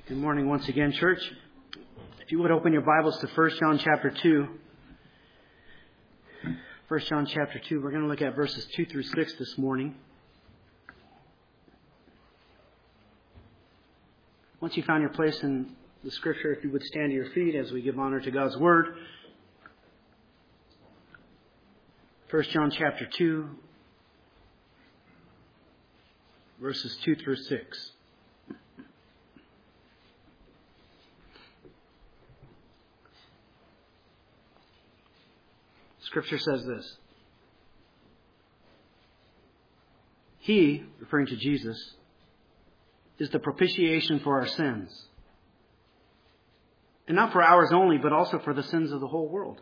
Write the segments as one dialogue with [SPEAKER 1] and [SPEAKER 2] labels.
[SPEAKER 1] Good morning once again, church. If you would open your Bibles to 1 John chapter 2. 1 John chapter 2, we're going to look at verses 2 through 6 this morning. Once you found your place in the Scripture, if you would stand to your feet as we give honor to God's Word. 1 John chapter 2, verses 2 through 6. Scripture says this: He, referring to Jesus, is the propitiation for our sins. And not for ours only, but also for the sins of the whole world.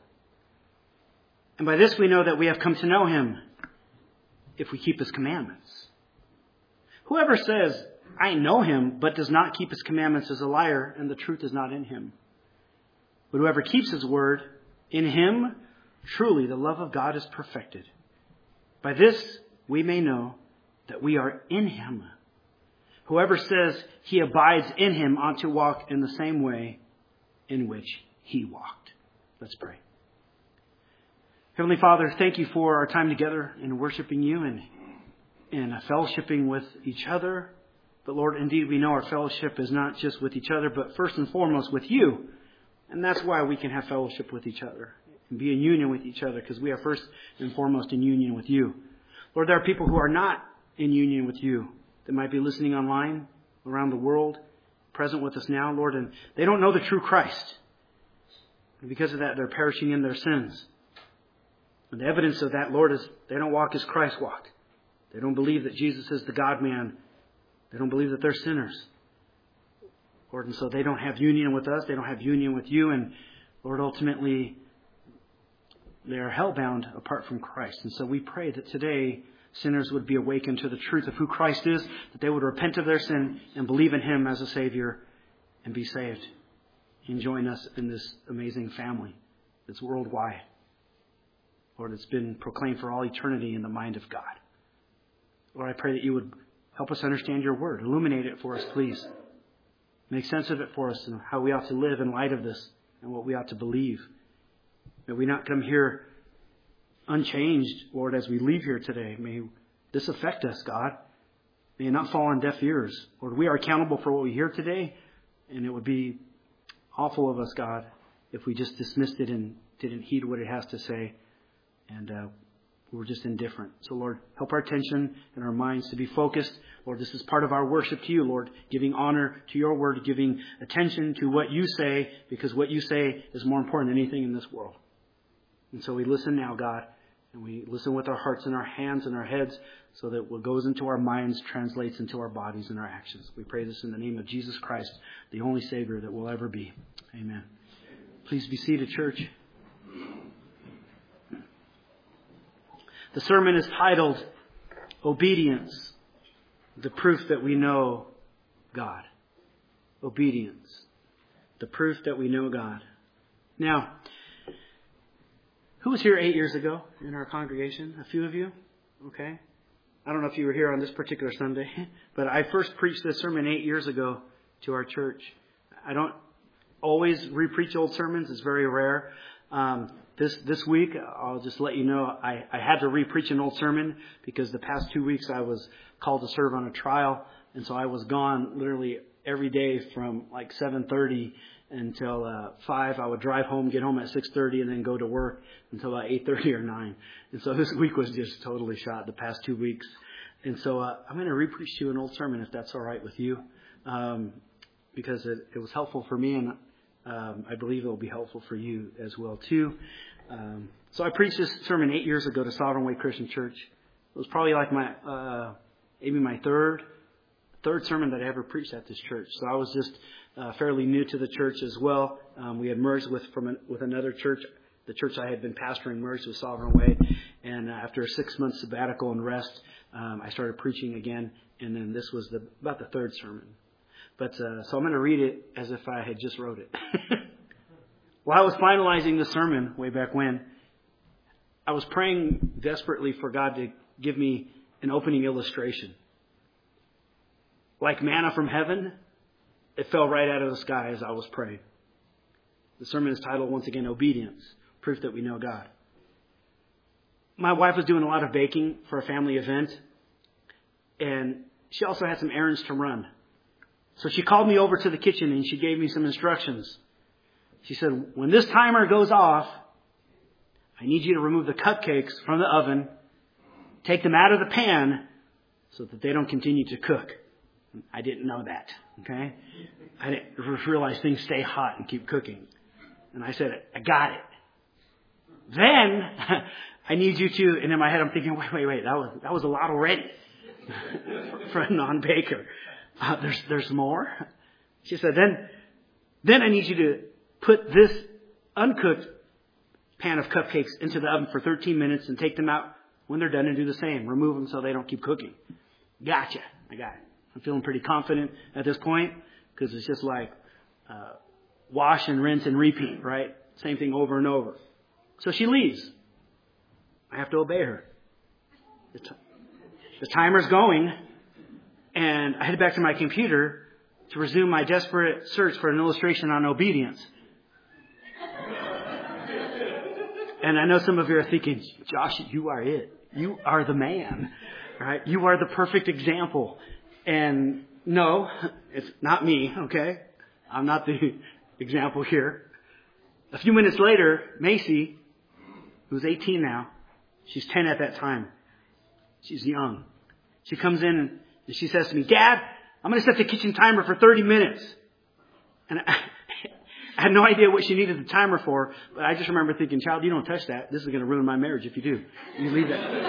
[SPEAKER 1] And by this we know that we have come to know Him, if we keep His commandments. Whoever says, I know Him, but does not keep His commandments is a liar, and the truth is not in him. But whoever keeps His word, in Him truly the love of God is perfected. By this we may know that we are in Him. Whoever says he abides in Him ought to walk in the same way in which He walked. Let's pray. Heavenly Father, thank You for our time together in worshiping You and fellowshipping with each other. But Lord, indeed we know our fellowship is not just with each other, but first and foremost with You. And that's why we can have fellowship with each other and be in union with each other, because we are first and foremost in union with You. Lord, there are people who are not in union with You that might be listening online around the world, present with us now, Lord, and they don't know the true Christ. And because of that, they're perishing in their sins. And the evidence of that, Lord, is they don't walk as Christ walked. They don't believe that Jesus is the God-man. They don't believe that they're sinners. Lord, and so they don't have union with us. They don't have union with You. And Lord, ultimately, they are hell-bound apart from Christ. And so we pray that today sinners would be awakened to the truth of who Christ is, that they would repent of their sin and believe in Him as a Savior and be saved. And join us in this amazing family that's worldwide. Lord, it's been proclaimed for all eternity in the mind of God. Lord, I pray that You would help us understand Your Word. Illuminate it for us, please. Make sense of it for us and how we ought to live in light of this and what we ought to believe. May we not come here unchanged, Lord, as we leave here today. May this affect us, God. May it not fall on deaf ears. Lord, we are accountable for what we hear today, and it would be awful of us, God, if we just dismissed it and didn't heed what it has to say, and we're just indifferent. So, Lord, help our attention and our minds to be focused. Lord, this is part of our worship to You, Lord, giving honor to Your Word, giving attention to what You say, because what You say is more important than anything in this world. And so we listen now, God, and we listen with our hearts and our hands and our heads, so that what goes into our minds translates into our bodies and our actions. We pray this in the name of Jesus Christ, the only Savior that will ever be. Amen. Please be seated, church. The sermon is titled, Obedience, the proof that we know God. Obedience, the proof that we know God. Now, who was here 8 years ago in our congregation? A few of you? Okay. I don't know if you were here on this particular Sunday, but I first preached this sermon 8 years ago to our church. I don't always re-preach old sermons. It's very rare. This week, I'll just let you know, I had to re-preach an old sermon because the past 2 weeks I was called to serve on a trial. And so I was gone literally every day from like 7:30 until 5. I would drive home, get home at 6:30, and then go to work until about 8:30 or 9. And so this week was just totally shot, the past 2 weeks. And so I'm going to re-preach to you an old sermon, if that's all right with you, because it was helpful for me, and I believe it will be helpful for you as well, too. So I preached this sermon 8 years ago to Sovereign Way Christian Church. It was probably like maybe my third sermon that I ever preached at this church. So I was just fairly new to the church as well. We had merged with another church. The church I had been pastoring merged with Sovereign Way. And after a 6-month sabbatical and rest, I started preaching again. And then this was about the third sermon. But so I'm going to read it as if I had just wrote it. While I was finalizing the sermon way back when, I was praying desperately for God to give me an opening illustration. Like manna from heaven, it fell right out of the sky as I was praying. The sermon is titled, once again, Obedience, Proof That We Know God. My wife was doing a lot of baking for a family event, and she also had some errands to run. So she called me over to the kitchen and she gave me some instructions. She said, when this timer goes off, I need you to remove the cupcakes from the oven, take them out of the pan so that they don't continue to cook. I didn't know that, okay? I didn't realize things stay hot and keep cooking. And I said, I got it. Then I need you to, and in my head I'm thinking, wait, that was a lot already for a non-baker. There's more. She said, then I need you to put this uncooked pan of cupcakes into the oven for 13 minutes and take them out when they're done and do the same. Remove them so they don't keep cooking. Gotcha. I got it. I'm feeling pretty confident at this point because it's just like wash and rinse and repeat, right? Same thing over and over. So she leaves. I have to obey her. The timer's going, and I head back to my computer to resume my desperate search for an illustration on obedience. And I know some of you are thinking, Josh, you are it. You are the man, right? You are the perfect example. And no, it's not me, okay? I'm not the example here. A few minutes later, Macy, who's 18 now, she's 10 at that time. She's young. She comes in and she says to me, Dad, I'm going to set the kitchen timer for 30 minutes. And I had no idea what she needed the timer for, but I just remember thinking, child, you don't touch that. This is going to ruin my marriage if you do. You leave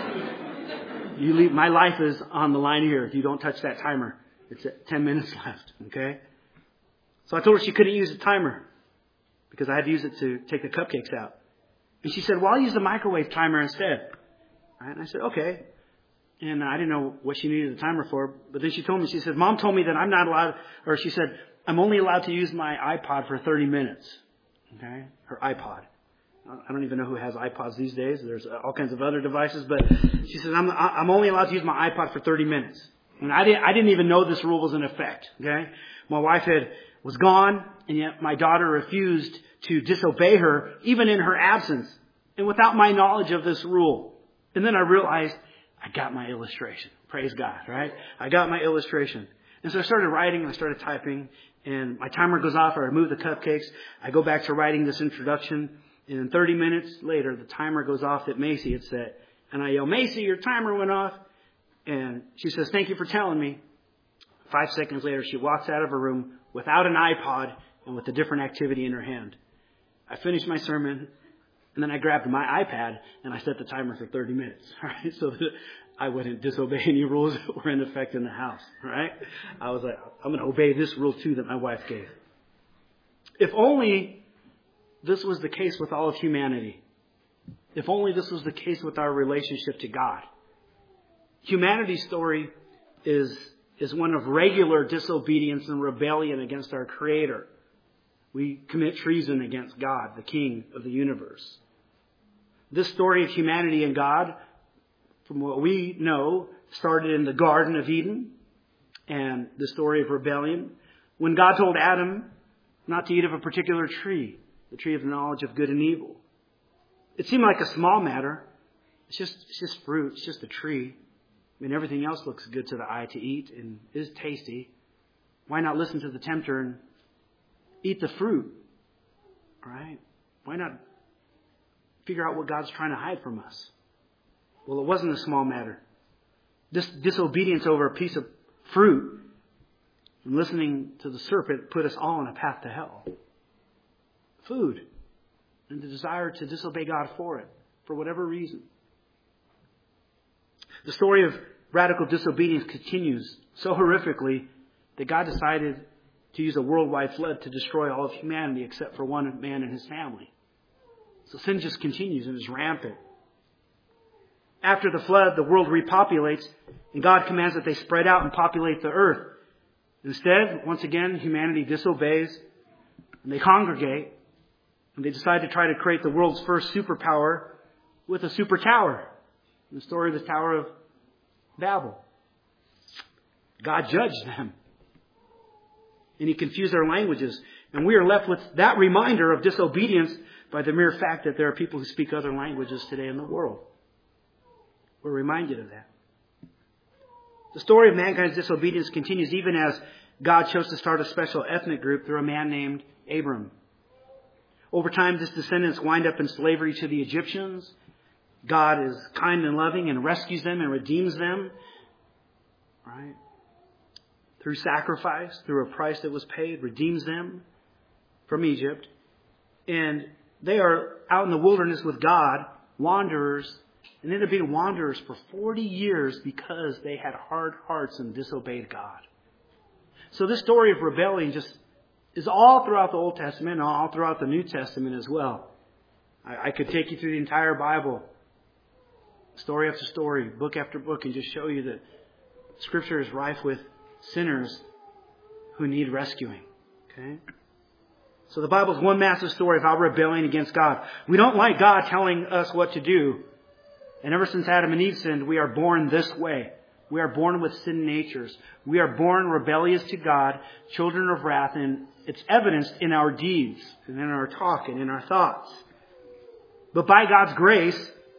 [SPEAKER 1] that. My life is on the line here if you don't touch that timer. It's at 10 minutes left, okay? So I told her she couldn't use the timer because I had to use it to take the cupcakes out. And she said, well, I'll use the microwave timer instead. Right? And I said, okay. And I didn't know what she needed the timer for. But then she told me, she said, Mom told me that I'm not allowed, or she said, I'm only allowed to use my iPod for 30 minutes. Okay? Her iPod. I don't even know who has iPods these days. There's all kinds of other devices. But she said, I'm only allowed to use my iPod for 30 minutes. And I didn't even know this rule was in effect. Okay? My wife was gone, and yet my daughter refused to disobey her, even in her absence, and without my knowledge of this rule. And then I realized I got my illustration. Praise God, right? I got my illustration. And so I started writing and I started typing, and my timer goes off. I remove the cupcakes. I go back to writing this introduction, and then 30 minutes later, the timer goes off that Macy had set. And I yell, Macy, your timer went off. And she says, thank you for telling me. 5 seconds later, she walks out of her room without an iPod and with a different activity in her hand. I finished my sermon, and then I grabbed my iPad and I set the timer for 30 minutes, right? So that I wouldn't disobey any rules that were in effect in the house, right? I was like, I'm going to obey this rule too that my wife gave. If only this was the case with all of humanity. If only this was the case with our relationship to God. Humanity's story is one of regular disobedience and rebellion against our Creator. We commit treason against God, the King of the universe. This story of humanity and God, from what we know, started in the Garden of Eden, and the story of rebellion, when God told Adam not to eat of a particular tree, the tree of the knowledge of good and evil. It seemed like a small matter. It's just fruit. It's just a tree. I mean, everything else looks good to the eye to eat and is tasty. Why not listen to the tempter and eat the fruit? All right? Why not figure out what God's trying to hide from us? Well, it wasn't a small matter. This disobedience over a piece of fruit and listening to the serpent put us all on a path to hell. Food and the desire to disobey God for it, for whatever reason. The story of radical disobedience continues so horrifically that God decided to use a worldwide flood to destroy all of humanity except for one man and his family. So sin just continues and is rampant. After the flood, the world repopulates, and God commands that they spread out and populate the earth. Instead, once again, humanity disobeys, and they congregate, and they decide to try to create the world's first superpower with a super tower. The story of the Tower of Babel. God judged them. And he confused their languages. And we are left with that reminder of disobedience by the mere fact that there are people who speak other languages today in the world. We're reminded of that. The story of mankind's disobedience continues even as God chose to start a special ethnic group through a man named Abram. Over time, his descendants wind up in slavery to the Egyptians. God is kind and loving and rescues them and redeems them. Right? Through sacrifice, through a price that was paid, redeems them from Egypt. And they are out in the wilderness with God, wanderers, and ended up being wanderers for 40 years because they had hard hearts and disobeyed God. So this story of rebellion just is all throughout the Old Testament and all throughout the New Testament as well. I could take you through the entire Bible, story after story, book after book, and just show you that Scripture is rife with sinners who need rescuing. Okay? So the Bible is one massive story of our rebellion against God. We don't like God telling us what to do. And ever since Adam and Eve sinned, we are born this way. We are born with sin natures. We are born rebellious to God, children of wrath, and it's evidenced in our deeds and in our talk and in our thoughts. But by God's grace,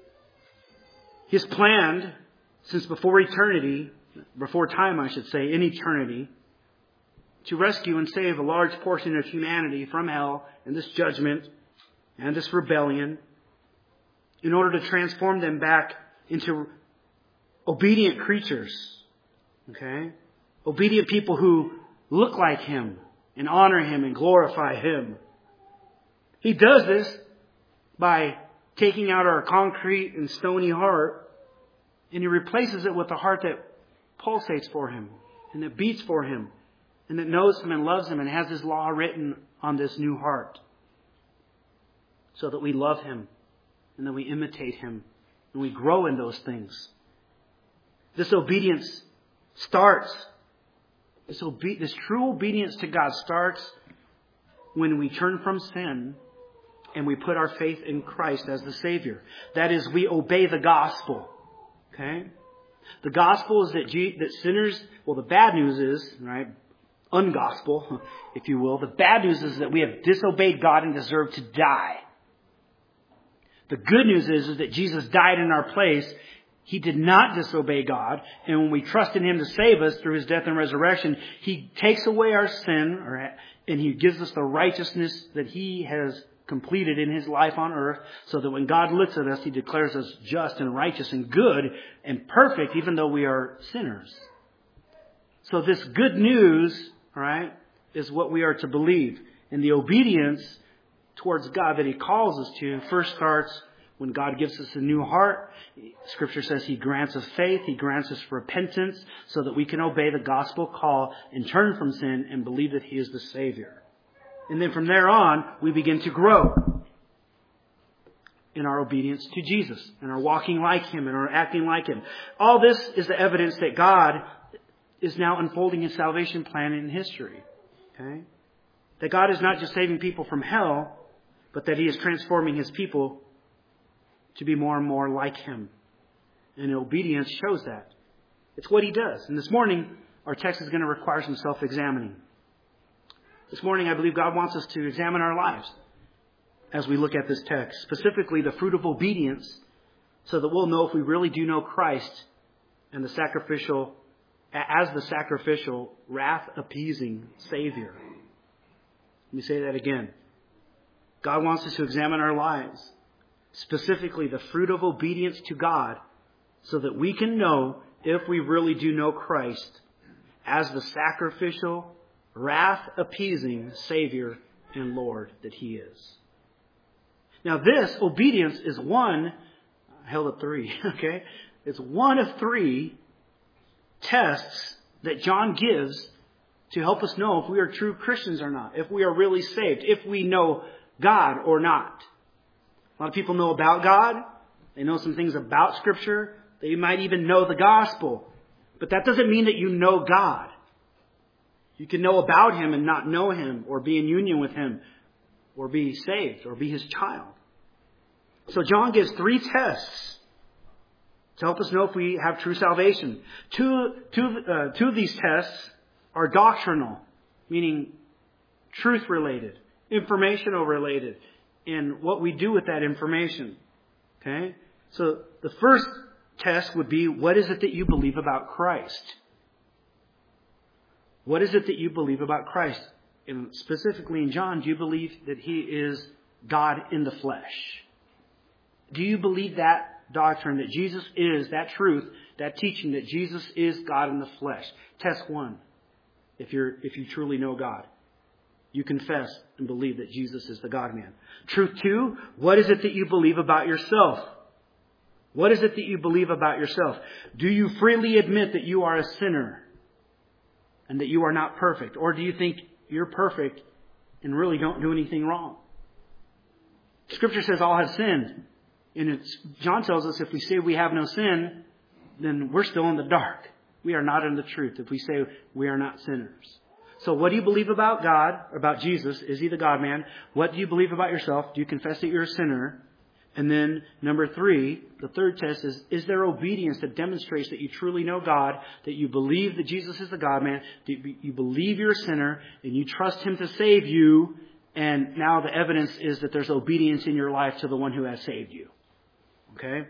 [SPEAKER 1] He has planned since before eternity, before time I should say, in eternity, to rescue and save a large portion of humanity from hell and this judgment and this rebellion in order to transform them back into obedient creatures. Okay? Obedient people who look like Him and honor Him and glorify Him. He does this by taking out our concrete and stony heart, and He replaces it with a heart that pulsates for Him and that beats for Him and that knows Him and loves Him and has His law written on this new heart so that we love Him and that we imitate Him and we grow in those things. This obedience starts, this true obedience to God starts when we turn from sin and we put our faith in Christ as the Savior. That is, we obey the gospel. Okay? The gospel is that sinners, well, the bad news is, right, ungospel, if you will. The bad news is that we have disobeyed God and deserve to die. The good news is that Jesus died in our place. He did not disobey God. And when we trust in Him to save us through His death and resurrection, He takes away our sin and He gives us the righteousness that He has completed in His life on earth, so that when God looks at us, He declares us just and righteous and good and perfect, even though we are sinners. So this good news, right, is what we are to believe. And the obedience towards God that He calls us to first starts when God gives us a new heart. Scripture says He grants us faith. He grants us repentance so that we can obey the gospel call and turn from sin and believe that He is the Savior. And then from there on, we begin to grow in our obedience to Jesus and our walking like Him and our acting like Him. All this is the evidence that God is now unfolding His salvation plan in history. Okay? That God is not just saving people from hell, but that He is transforming His people to be more and more like Him. And obedience shows that. It's what He does. And this morning, our text is going to require some self-examining. This morning, I believe God wants us to examine our lives as we look at this text, specifically the fruit of obedience, so that we'll know if we really do know Christ and the sacrificial wrath-appeasing Savior. Let me say that again. God wants us to examine our lives, specifically the fruit of obedience to God, so that we can know if we really do know Christ as the sacrificial, wrath-appeasing Savior and Lord that He is. Now this obedience is I held up 3, okay? It's one of 3 tests that John gives to help us know if we are true Christians or not, if we are really saved, if we know God or not. A lot of people know about God. They know some things about Scripture. They might even know the gospel. But that doesn't mean that you know God. You can know about Him and not know Him, or be in union with Him, or be saved, or be His child. So John gives 3 tests to help us know if we have true salvation. Two of these tests are doctrinal. meaning truth-related, informational-related, and what we do with that information. Okay? So the first test would be, what is it that you believe about Christ? What is it that you believe about Christ? And specifically in John, do you believe that He is God in the flesh? Do you believe that doctrine, that Jesus is, that truth, that teaching, that Jesus is God in the flesh? Test 1, if you truly know God. You confess and believe that Jesus is the God-man. Truth 2, what is it that you believe about yourself? What is it that you believe about yourself? Do you freely admit that you are a sinner and that you are not perfect? Or do you think you're perfect and really don't do anything wrong? Scripture says all have sinned. And John tells us if we say we have no sin, then we're still in the dark. We are not in the truth if we say we are not sinners. So what do you believe about God, about Jesus? Is He the God-man? What do you believe about yourself? Do you confess that you're a sinner? And then number 3, the third test is there obedience that demonstrates that you truly know God, that you believe that Jesus is the God-man, that you believe you're a sinner, and you trust Him to save you, and now the evidence is that there's obedience in your life to the one who has saved you. Okay?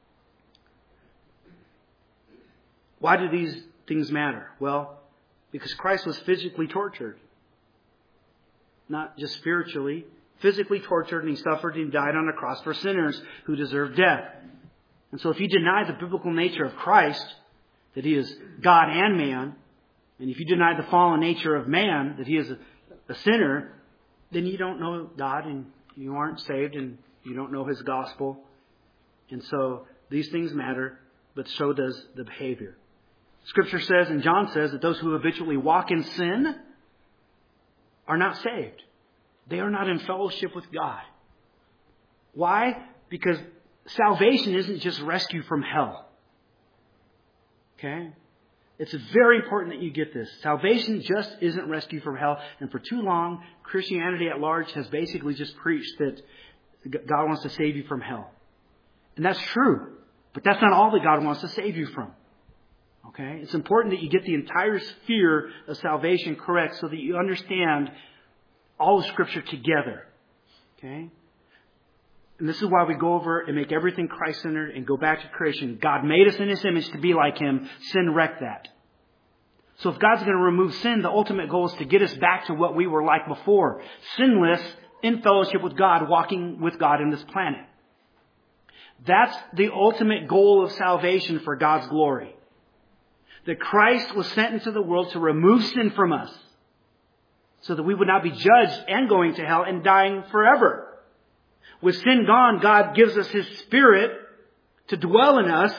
[SPEAKER 1] Why do these things matter? Well, because Christ was physically tortured. Not just spiritually. Physically tortured, and He suffered and died on a cross for sinners who deserve death. And so if you deny the biblical nature of Christ, that He is God and man, and if you deny the fallen nature of man, that He is a sinner, then you don't know God and you aren't saved and you don't know His gospel. And so these things matter, but so does the behavior. Scripture says, and John says, that those who habitually walk in sin are not saved. They are not in fellowship with God. Why? Because salvation isn't just rescue from hell. Okay? It's very important that you get this. Salvation just isn't rescue from hell. And for too long, Christianity at large has basically just preached that God wants to save you from hell. And that's true. But that's not all that God wants to save you from. Okay? It's important that you get the entire sphere of salvation correct so that you understand all of Scripture together. Okay? And this is why we go over and make everything Christ-centered and go back to creation. God made us in His image to be like Him. Sin wrecked that. So if God's going to remove sin, the ultimate goal is to get us back to what we were like before. Sinless, in fellowship with God, walking with God in this planet. That's the ultimate goal of salvation for God's glory. That Christ was sent into the world to remove sin from us, so that we would not be judged and going to hell and dying forever. With sin gone, God gives us His Spirit to dwell in us.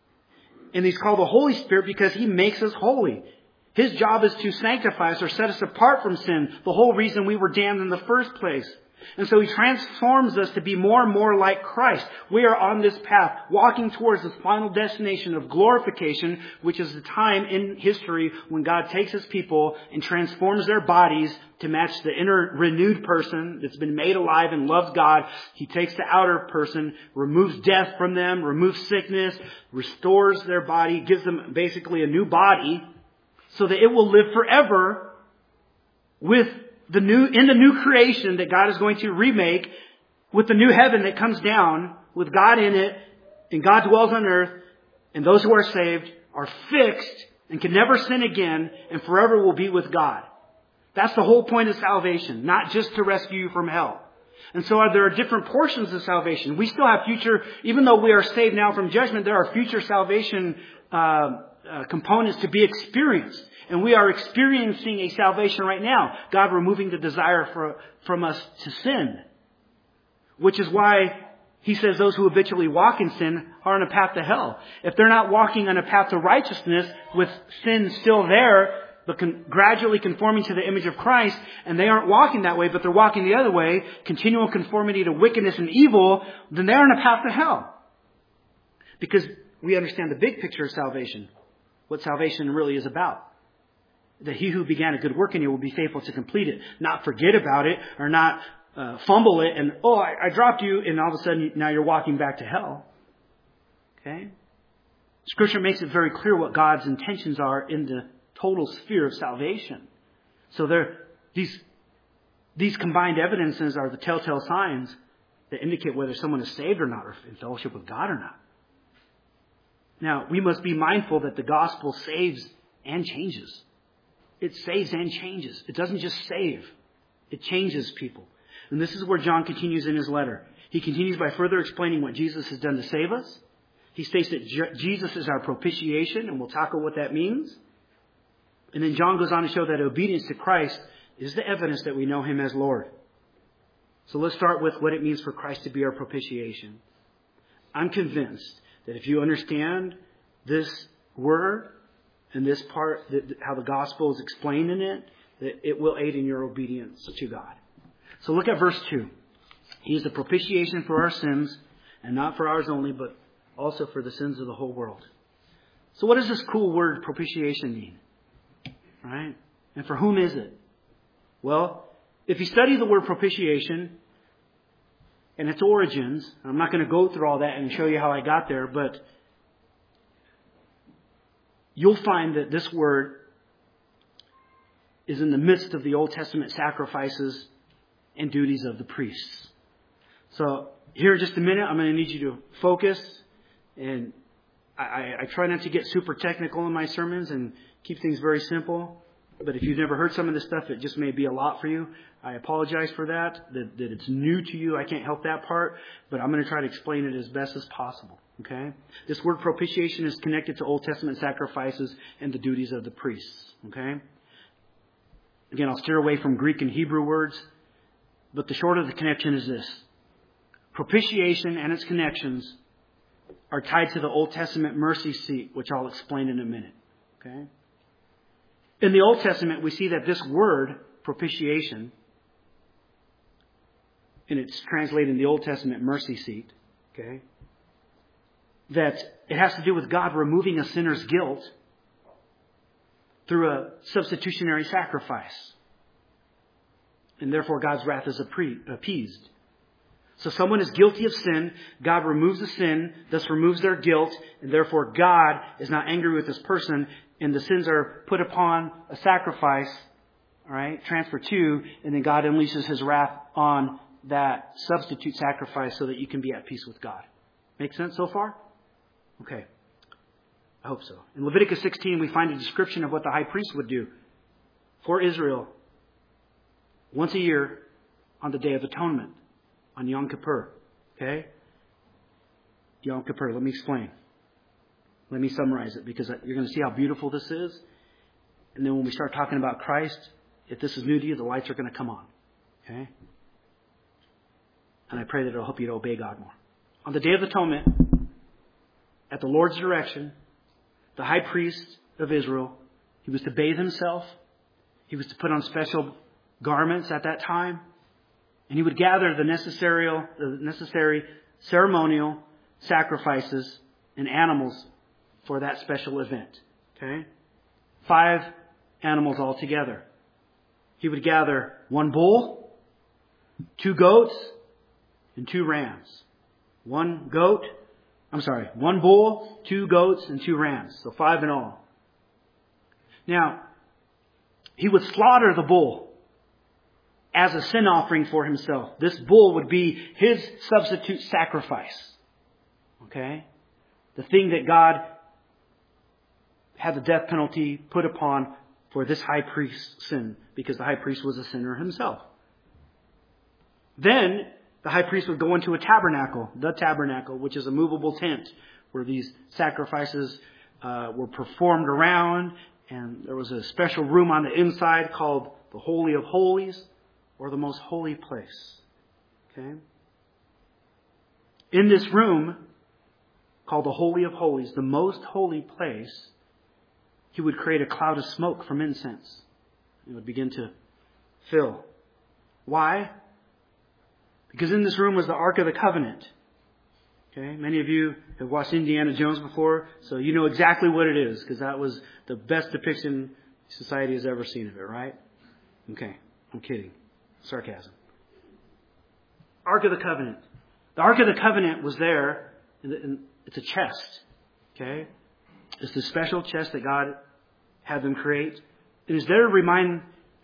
[SPEAKER 1] And He's called the Holy Spirit because He makes us holy. His job is to sanctify us or set us apart from sin. The whole reason we were damned in the first place. And so He transforms us to be more and more like Christ. We are on this path, walking towards the final destination of glorification, which is the time in history when God takes His people and transforms their bodies to match the inner renewed person that's been made alive and loves God. He takes the outer person, removes death from them, removes sickness, restores their body, gives them basically a new body so that it will live forever with in the new creation that God is going to remake, with the new heaven that comes down with God in it, and God dwells on earth, and those who are saved are fixed and can never sin again and forever will be with God. That's the whole point of salvation, not just to rescue you from hell. And so there are different portions of salvation. We still have future, even though we are saved now from judgment, there are future salvation components to be experienced. And we are experiencing a salvation right now. God removing the desire from us to sin. Which is why He says those who habitually walk in sin are on a path to hell. If they're not walking on a path to righteousness with sin still there, but gradually conforming to the image of Christ, and they aren't walking that way, but they're walking the other way, continual conformity to wickedness and evil, then they're on a path to hell. Because we understand the big picture of salvation. What salvation really is about. That He who began a good work in you will be faithful to complete it. Not forget about it or not fumble it and, I dropped you, and all of a sudden now you're walking back to hell. Okay? Scripture makes it very clear what God's intentions are in the total sphere of salvation. So these combined evidences are the telltale signs that indicate whether someone is saved or not, or in fellowship with God or not. Now, we must be mindful that the gospel saves and changes. It saves and changes. It doesn't just save. It changes people. And this is where John continues in his letter. He continues by further explaining what Jesus has done to save us. He states that Jesus is our propitiation, and we'll tackle what that means. And then John goes on to show that obedience to Christ is the evidence that we know Him as Lord. So let's start with what it means for Christ to be our propitiation. I'm convinced that if you understand this word and this part, how the gospel is explained in it, that it will aid in your obedience to God. So look at verse 2. He is the propitiation for our sins, and not for ours only, but also for the sins of the whole world. So what does this cool word propitiation mean? Right? And for whom is it? Well, if you study the word propitiation and its origins, I'm not going to go through all that and show you how I got there, but you'll find that this word is in the midst of the Old Testament sacrifices and duties of the priests. So here in just a minute, I'm going to need you to focus. And I try not to get super technical in my sermons and keep things very simple. But if you've never heard some of this stuff, it just may be a lot for you. I apologize for that it's new to you. I can't help that part. But I'm going to try to explain it as best as possible. Okay? This word propitiation is connected to Old Testament sacrifices and the duties of the priests. Okay? Again, I'll steer away from Greek and Hebrew words. But the short of the connection is this. Propitiation and its connections are tied to the Old Testament mercy seat, which I'll explain in a minute. Okay? In the Old Testament, we see that this word, propitiation, and it's translated in the Old Testament mercy seat, okay, that it has to do with God removing a sinner's guilt through a substitutionary sacrifice. And therefore God's wrath is appeased. So someone is guilty of sin, God removes the sin, thus removes their guilt, and therefore God is not angry with this person, and the sins are put upon a sacrifice, all right, transferred to, and then God unleashes His wrath on that substitute sacrifice so that you can be at peace with God. Make sense so far? Okay. I hope so. In Leviticus 16, we find a description of what the high priest would do for Israel once a year on the Day of Atonement, on Yom Kippur. Okay? Yom Kippur. Let me explain. Let me summarize it, because you're going to see how beautiful this is. And then when we start talking about Christ, if this is new to you, the lights are going to come on. Okay? And I pray that it'll help you to obey God more. On the Day of Atonement, at the Lord's direction, the high priest of Israel, he was to bathe himself. He was to put on special garments at that time. And he would gather the necessary ceremonial sacrifices and animals for that special event. Okay? 5 animals altogether. He would gather 1 bull, 2 goats, and 2 rams. 1 bull, 2 goats, and 2 rams. So 5 in all. Now, he would slaughter the bull as a sin offering for himself. This bull would be his substitute sacrifice. Okay? The thing that God had the death penalty put upon for this high priest's sin, because the high priest was a sinner himself. Then the high priest would go into a tabernacle, the tabernacle, which is a movable tent where these sacrifices were performed around, and there was a special room on the inside called the Holy of Holies, or the most holy place. Okay? In this room, called the Holy of Holies, the most holy place, he would create a cloud of smoke from incense. It would begin to fill. Why? Because in this room was the Ark of the Covenant. Okay? Many of you have watched Indiana Jones before, so you know exactly what it is, because that was the best depiction society has ever seen of it, right? Okay, I'm kidding. Sarcasm. Ark of the Covenant. The Ark of the Covenant was there, and it's a chest. Okay? It's the special chest that God had them create. It is there to remind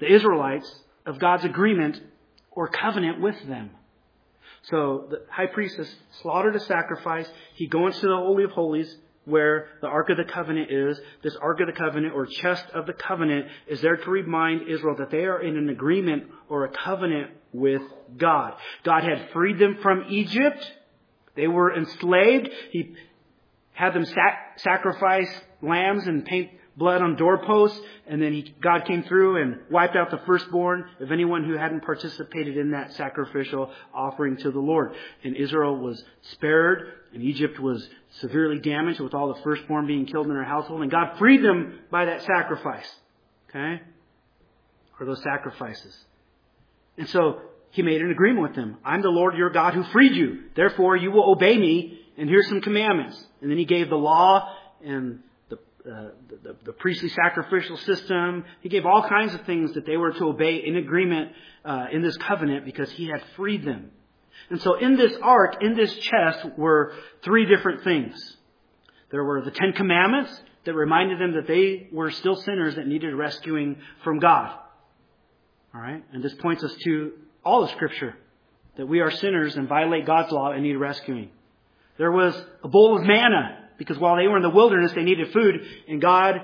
[SPEAKER 1] the Israelites of God's agreement or covenant with them. So the high priest has slaughtered a sacrifice. He goes to the Holy of Holies where the Ark of the Covenant is. This Ark of the Covenant or chest of the covenant is there to remind Israel that they are in an agreement or a covenant with God. God had freed them from Egypt. They were enslaved. He had them sacrifice lambs and paint blood on doorposts. And then God came through and wiped out the firstborn of anyone who hadn't participated in that sacrificial offering to the Lord. And Israel was spared, and Egypt was severely damaged with all the firstborn being killed in their household. And God freed them by that sacrifice. Okay? Or those sacrifices. And so He made an agreement with them. I'm the Lord your God who freed you. Therefore you will obey me. And here's some commandments. And then He gave the law and the priestly sacrificial system. He gave all kinds of things that they were to obey in agreement in this covenant because He had freed them. And so in this ark, in this chest, were three different things. There were the 10 Commandments that reminded them that they were still sinners that needed rescuing from God. All right? And this points us to all of Scripture, that we are sinners and violate God's law and need rescuing. There was a bowl of manna, because while they were in the wilderness, they needed food, and God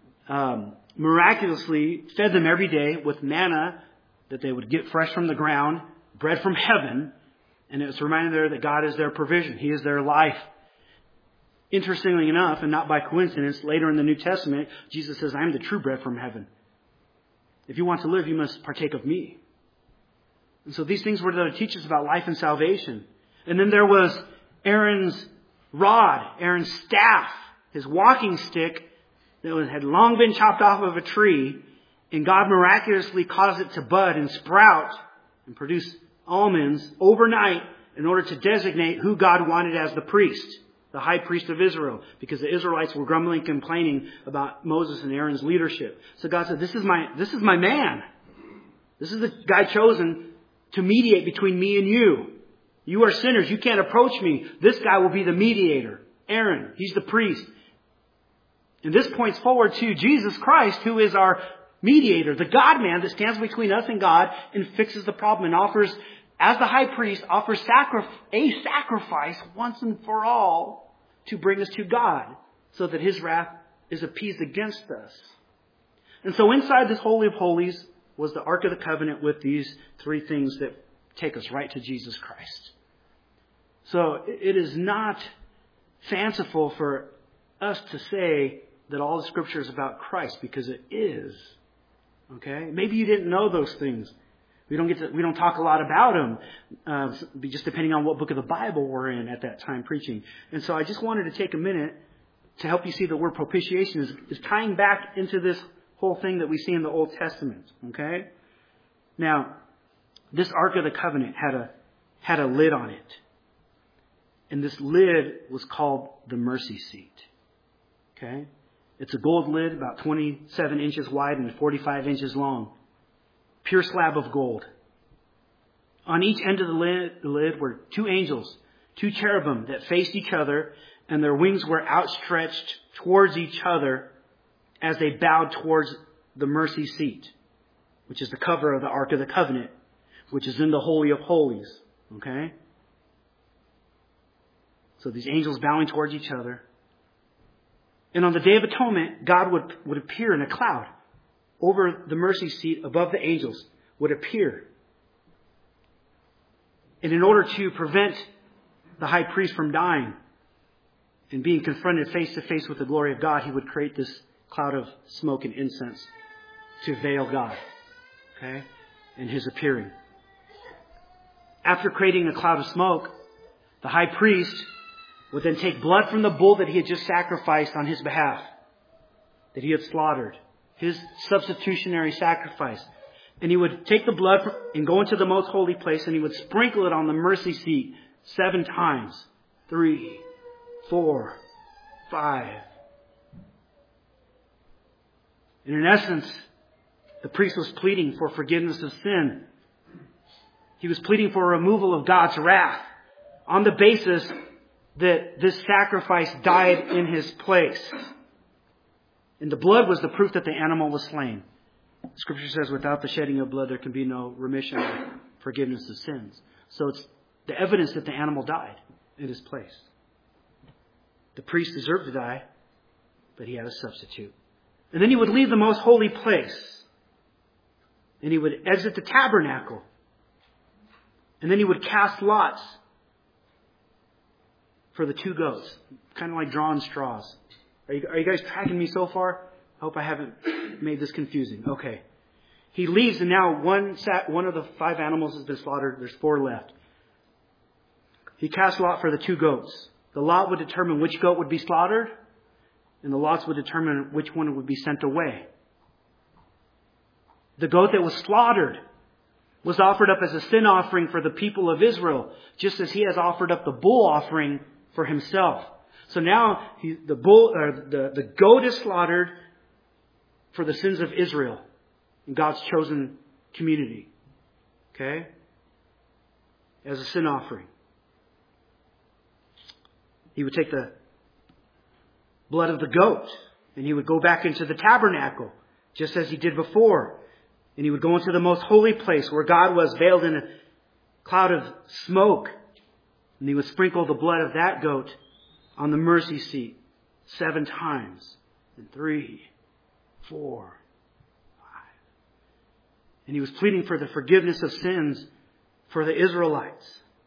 [SPEAKER 1] miraculously fed them every day with manna that they would get fresh from the ground, bread from heaven, and it was reminded there that God is their provision. He is their life. Interestingly enough, and not by coincidence, later in the New Testament, Jesus says, I am the true bread from heaven. If you want to live, you must partake of me. And so these things were to teach us about life and salvation. And then there was Aaron's rod, Aaron's staff, his walking stick that had long been chopped off of a tree, and God miraculously caused it to bud and sprout and produce almonds overnight in order to designate who God wanted as the priest, the high priest of Israel, because the Israelites were grumbling, complaining about Moses and Aaron's leadership. So God said, this is my man. This is the guy chosen to mediate between me and you. You are sinners. You can't approach me. This guy will be the mediator. Aaron, he's the priest. And this points forward to Jesus Christ, who is our mediator, the God-man that stands between us and God and fixes the problem and offers, as the high priest, offers a sacrifice once and for all to bring us to God so that His wrath is appeased against us. And so inside this Holy of Holies was the Ark of the Covenant with these three things that take us right to Jesus Christ. So it is not fanciful for us to say that all the Scripture is about Christ, because it is. Okay? Maybe you didn't know those things. We don't talk a lot about them, just depending on what book of the Bible we're in at that time preaching. And so I just wanted to take a minute to help you see the word propitiation is tying back into this whole thing that we see in the Old Testament. Okay? Now, this Ark of the Covenant had a lid on it. And this lid was called the mercy seat. Okay? It's a gold lid about 27 inches wide and 45 inches long. Pure slab of gold. On each end of the lid were two angels, two cherubim that faced each other, and their wings were outstretched towards each other as they bowed towards the mercy seat, which is the cover of the Ark of the Covenant, which is in the Holy of Holies. Okay? So these angels bowing towards each other. And on the Day of Atonement, God would appear in a cloud over the mercy seat above the angels, would appear. And in order to prevent the high priest from dying and being confronted face to face with the glory of God, he would create this cloud of smoke and incense to veil God. Okay? In His appearing. After creating a cloud of smoke, the high priest would then take blood from the bull that he had just sacrificed on his behalf, that he had slaughtered, his substitutionary sacrifice. And he would take the blood and go into the most holy place, and he would sprinkle it on the mercy seat 7 times. 3, 4, 5. And in essence, the priest was pleading for forgiveness of sin. He was pleading for a removal of God's wrath on the basis that this sacrifice died in his place. And the blood was the proof that the animal was slain. Scripture says without the shedding of blood, there can be no remission or forgiveness of sins. So it's the evidence that the animal died in his place. The priest deserved to die, but he had a substitute. And then he would leave the most holy place. And he would exit the tabernacle. And then he would cast lots for the 2 goats. Kind of like drawing straws. Are you guys tracking me so far? I hope I haven't made this confusing. Okay. He leaves and now one of the 5 animals has been slaughtered. There's 4 left. He cast lot for the 2 goats. The lot would determine which goat would be slaughtered. And the lots would determine which one would be sent away. The goat that was slaughtered was offered up as a sin offering for the people of Israel, just as he has offered up the bull offering for himself. So now the goat is slaughtered for the sins of Israel and God's chosen community. Okay? As a sin offering. He would take the blood of the goat and he would go back into the tabernacle just as he did before. And he would go into the most holy place where God was veiled in a cloud of smoke. And he would sprinkle the blood of that goat on the mercy seat 7 times. And 3, 4, 5. And he was pleading for the forgiveness of sins for the Israelites.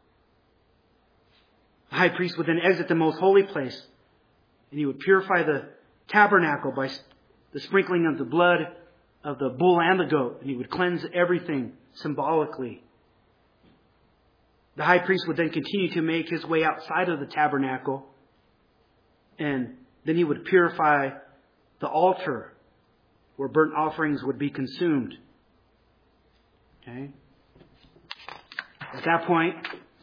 [SPEAKER 1] The high priest would then exit the most holy place. And he would purify the tabernacle by the sprinkling of the blood of the bull and the goat. And he would cleanse everything symbolically. The high priest would then continue to make his way outside of the tabernacle. And then he would purify the altar where burnt offerings would be consumed. Okay? At that point,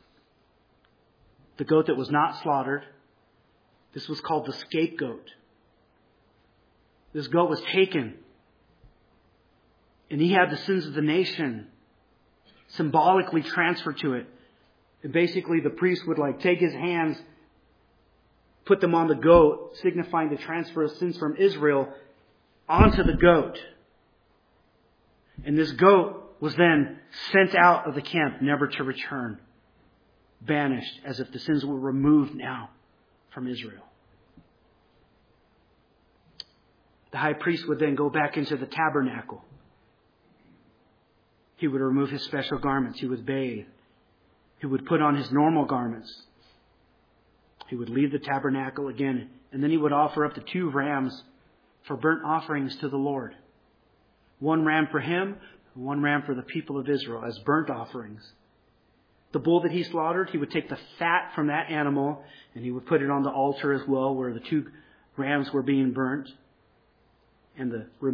[SPEAKER 1] the goat that was not slaughtered, this was called the scapegoat. This goat was taken. And he had the sins of the nation symbolically transferred to it. And basically the priest would take his hands, put them on the goat, signifying the transfer of sins from Israel onto the goat. And this goat was then sent out of the camp, never to return. Banished, as if the sins were removed now from Israel. The high priest would then go back into the tabernacle. He would remove his special garments. He would bathe. He would put on his normal garments. He would leave the tabernacle again. And then he would offer up the 2 rams for burnt offerings to the Lord. 1 ram for him, and 1 ram for the people of Israel as burnt offerings. The bull that he slaughtered, he would take the fat from that animal and he would put it on the altar as well where the 2 rams were being burnt. And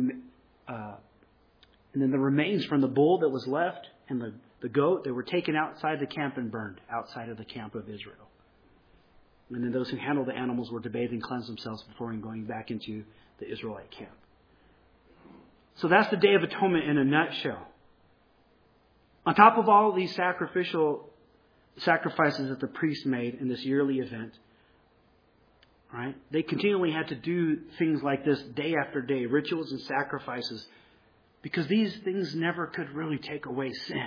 [SPEAKER 1] then the remains from the bull that was left and the goat, they were taken outside the camp and burned outside of the camp of Israel. And then those who handled the animals were to bathe and cleanse themselves before going back into the Israelite camp. So that's the Day of Atonement in a nutshell. On top of all of these sacrificial sacrifices that the priests made in this yearly event, right? They continually had to do things like this day after day, rituals and sacrifices, because these things never could really take away sin.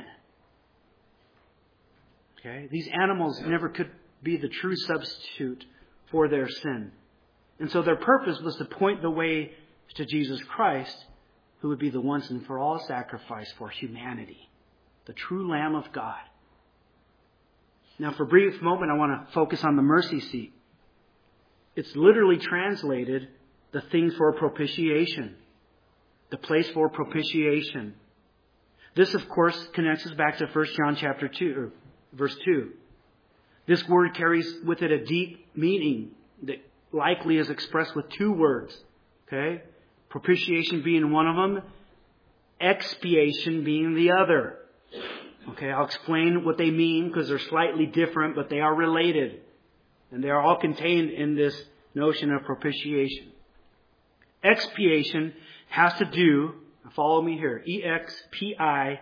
[SPEAKER 1] Okay? These animals never could be the true substitute for their sin. And so their purpose was to point the way to Jesus Christ, who would be the once and for all sacrifice for humanity. The true Lamb of God. Now for a brief moment, I want to focus on the mercy seat. It's literally translated the thing for propitiation. The place for propitiation. This, of course, connects us back to 1 John chapter 2, or verse 2. This word carries with it a deep meaning that likely is expressed with 2 words. Okay? Propitiation being one of them, expiation being the other. Okay, I'll explain what they mean because they're slightly different, but they are related. And they are all contained in this notion of propitiation. Expiation has to do, follow me here, E-X-P-I-A-T-I-O-N,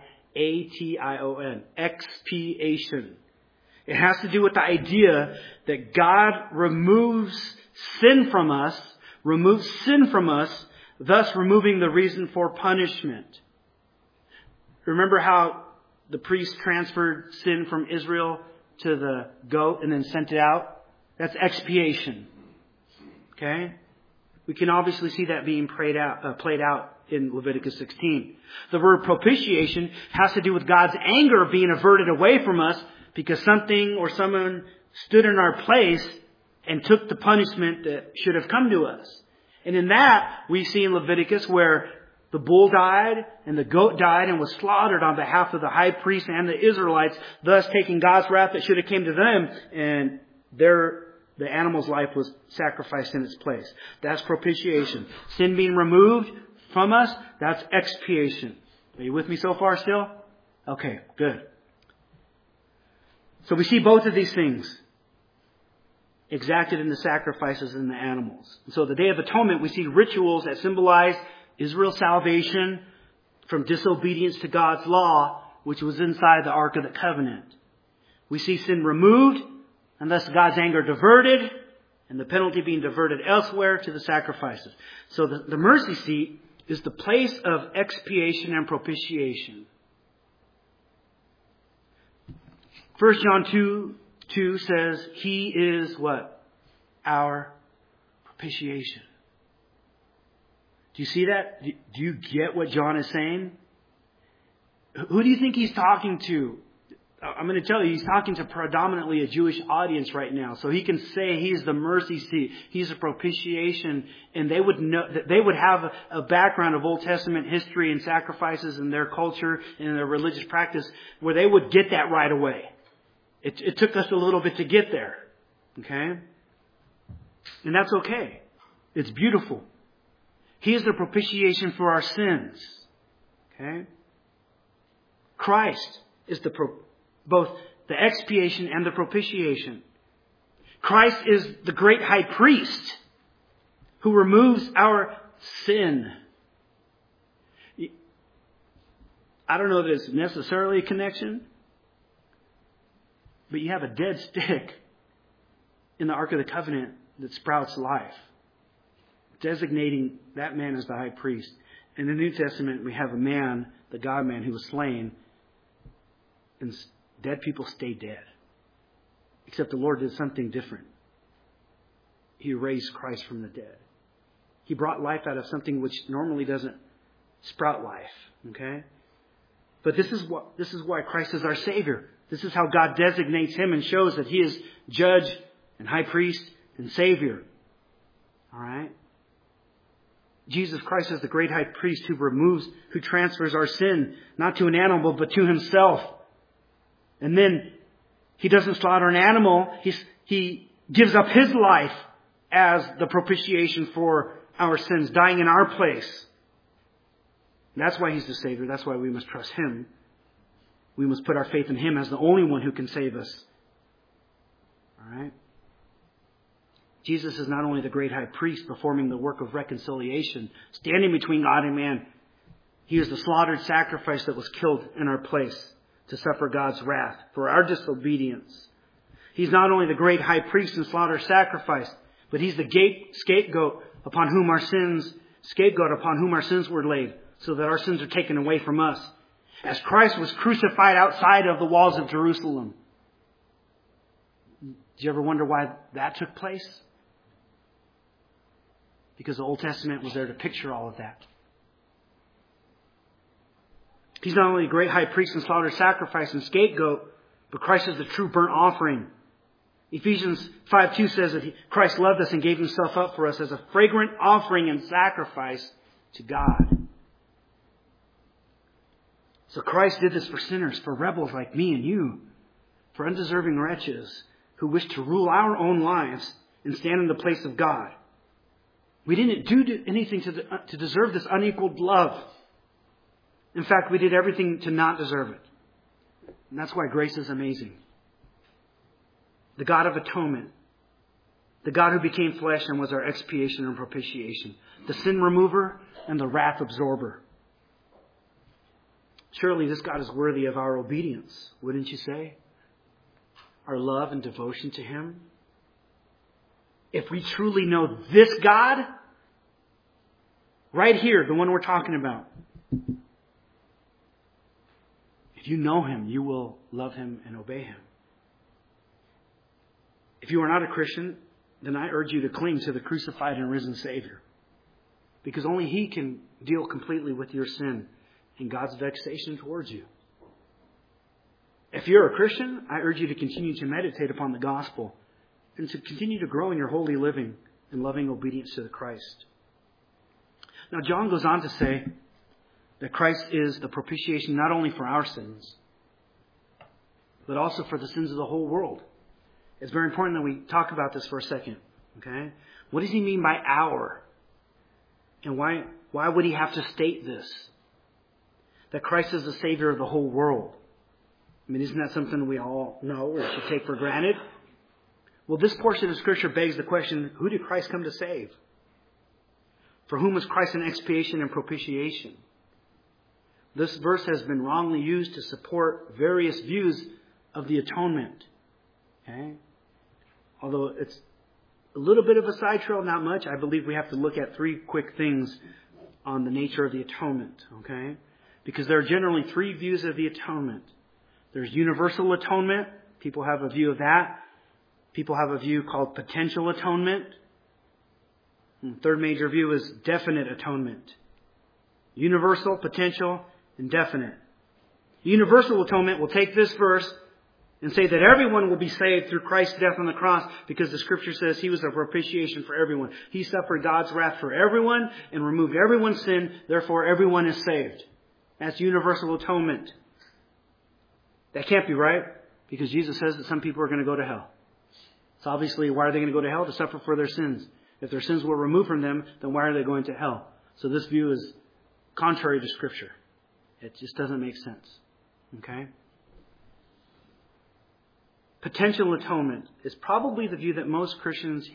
[SPEAKER 1] expiation. It has to do with the idea that God removes sin from us thus removing the reason for punishment. Remember how the priest transferred sin from Israel to the goat and then sent it out? That's expiation. Okay? We can obviously see that being played out in Leviticus 16. The word propitiation has to do with God's anger being averted away from us because something or someone stood in our place and took the punishment that should have come to us. And in that, we see in Leviticus where the bull died and the goat died and was slaughtered on behalf of the high priest and the Israelites, thus taking God's wrath that should have came to them, and the animal's life was sacrificed in its place. That's propitiation. Sin being removed from us, that's expiation. Are you with me so far still? Okay, good. So we see both of these things exacted in the sacrifices and the animals. And so the Day of Atonement, we see rituals that symbolize Israel's salvation from disobedience to God's law, which was inside the Ark of the Covenant. We see sin removed, and thus God's anger diverted, and the penalty being diverted elsewhere to the sacrifices. So the mercy seat is the place of expiation and propitiation. 1 John 2 says, He is what? Our propitiation. Do you see that? Do you get what John is saying? Who do you think he's talking to? I'm going to tell you, he's talking to predominantly a Jewish audience right now. So he can say he's the mercy seat. He's a propitiation. And they would know that they would have a background of Old Testament history and sacrifices in their culture and their religious practice where they would get that right away. It took us a little bit to get there. Okay? And that's okay. It's beautiful. He is the propitiation for our sins. Okay? Christ is both the expiation and the propitiation. Christ is the great high priest who removes our sin. I don't know that it's necessarily a connection, but you have a dead stick in the Ark of the Covenant that sprouts life, designating that man as the high priest. In the New Testament, we have a man, the God-man, who was slain, and dead people stay dead. Except the Lord did something different. He raised Christ from the dead. He brought life out of something which normally doesn't sprout life. Okay? But this is why Christ is our Savior. This is how God designates Him and shows that He is judge and high priest and Savior. All right? Jesus Christ is the great high priest who transfers our sin, not to an animal, but to Himself. And then He doesn't slaughter an animal. He gives up His life as the propitiation for our sins, dying in our place. And that's why He's the Savior. That's why we must trust Him. We must put our faith in Him as the only one who can save us. All right? Jesus is not only the great high priest performing the work of reconciliation, standing between God and man. He is the slaughtered sacrifice that was killed in our place to suffer God's wrath for our disobedience. He's not only the great high priest and slaughtered sacrifice, but He's the scapegoat upon whom our sins were laid, so that our sins are taken away from us. As Christ was crucified outside of the walls of Jerusalem. Did you ever wonder why that took place? Because the Old Testament was there to picture all of that. He's not only a great high priest and slaughtered sacrifice and scapegoat, but Christ is the true burnt offering. Ephesians 5:2 says that Christ loved us and gave Himself up for us as a fragrant offering and sacrifice to God. So Christ did this for sinners, for rebels like me and you, for undeserving wretches who wish to rule our own lives and stand in the place of God. We didn't do anything to deserve this unequaled love. In fact, we did everything to not deserve it. And that's why grace is amazing. The God of atonement, the God who became flesh and was our expiation and propitiation, the sin remover and the wrath absorber. Surely this God is worthy of our obedience, wouldn't you say? Our love and devotion to Him. If we truly know this God, Right here, the one we're talking about. If you know Him, you will love Him and obey Him. If you are not a Christian, then I urge you to cling to the crucified and risen Savior. Because only He can deal completely with your sin and God's vexation towards you. If you're a Christian, I urge you to continue to meditate upon the gospel and to continue to grow in your holy living and loving obedience to the Christ. Now, John goes on to say that Christ is the propitiation not only for our sins, but also for the sins of the whole world. It's very important that we talk about this for a second. Okay? What does He mean by our? And why would He have to state this? That Christ is the Savior of the whole world. I mean, isn't that something we all know or should take for granted? Well, this portion of Scripture begs the question, who did Christ come to save? For whom was Christ an expiation and propitiation? This verse has been wrongly used to support various views of the atonement. Okay? Although it's a little bit of a side trail, not much, I believe we have to look at three quick things on the nature of the atonement. Okay? Because there are generally three views of the atonement. There's universal atonement. People have a view of that. People have a view called potential atonement. And the third major view is definite atonement. Universal, potential, and definite. Universal atonement will take this verse and say that everyone will be saved through Christ's death on the cross because the Scripture says He was a propitiation for everyone. He suffered God's wrath for everyone and removed everyone's sin. Therefore, everyone is saved. That's universal atonement. That can't be right because Jesus says that some people are going to go to hell. So obviously, why are they going to go to hell? To suffer for their sins. If their sins were removed from them, then why are they going to hell? So this view is contrary to Scripture. It just doesn't make sense. Okay? Potential atonement is probably the view that most Christians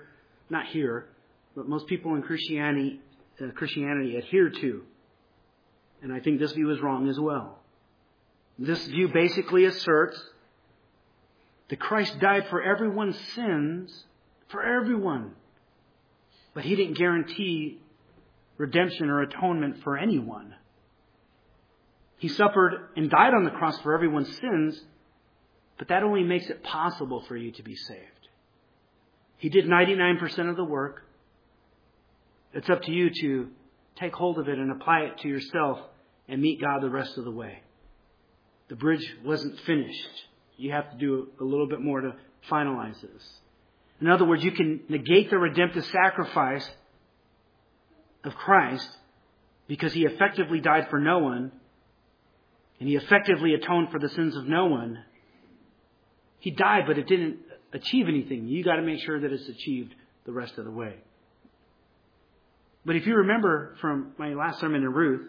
[SPEAKER 1] but most people in Christianity adhere to. And I think this view is wrong as well. This view basically asserts that Christ died for everyone's sins, for everyone. But He didn't guarantee redemption or atonement for anyone. He suffered and died on the cross for everyone's sins, but that only makes it possible for you to be saved. He did 99% of the work. It's up to you to take hold of it and apply it to yourself and meet God the rest of the way. The bridge wasn't finished. You have to do a little bit more to finalize this. In other words, you can negate the redemptive sacrifice of Christ because He effectively died for no one and He effectively atoned for the sins of no one. He died, but it didn't achieve anything. You got to make sure that it's achieved the rest of the way. But if you remember from my last sermon in Ruth,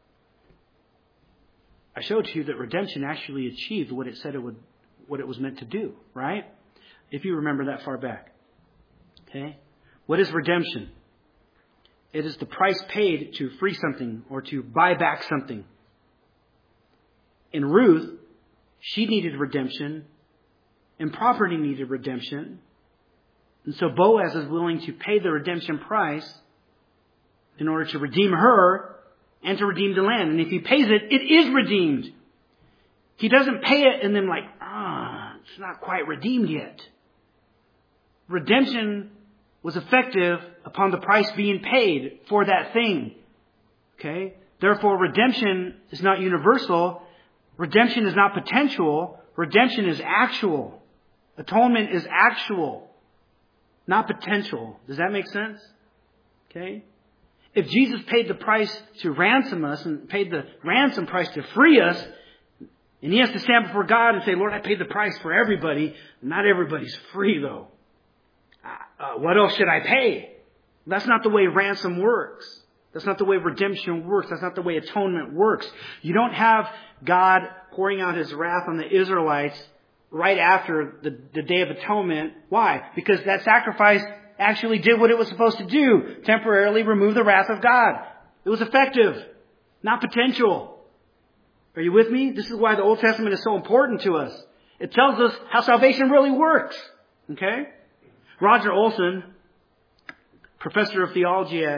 [SPEAKER 1] I showed to you that redemption actually achieved what it said what it was meant to do, right? If you remember that far back. Okay? What is redemption? It is the price paid to free something or to buy back something. In Ruth, she needed redemption and property needed redemption. And so Boaz is willing to pay the redemption price in order to redeem her and to redeem the land. And if he pays it, it is redeemed. He doesn't pay it and then it's not quite redeemed yet. Redemption was effective upon the price being paid for that thing. Okay? Therefore, redemption is not universal. Redemption is not potential. Redemption is actual. Atonement is actual, not potential. Does that make sense? Okay? If Jesus paid the price to ransom us and paid the ransom price to free us, and He has to stand before God and say, Lord, I paid the price for everybody. Not everybody's free, though. What else should I pay? That's not the way ransom works. That's not the way redemption works. That's not the way atonement works. You don't have God pouring out His wrath on the Israelites right after the Day of Atonement. Why? Because that sacrifice actually did what it was supposed to do. Temporarily remove the wrath of God. It was effective, not potential. Are you with me? This is why the Old Testament is so important to us. It tells us how salvation really works. Okay? Roger Olson, professor of theology at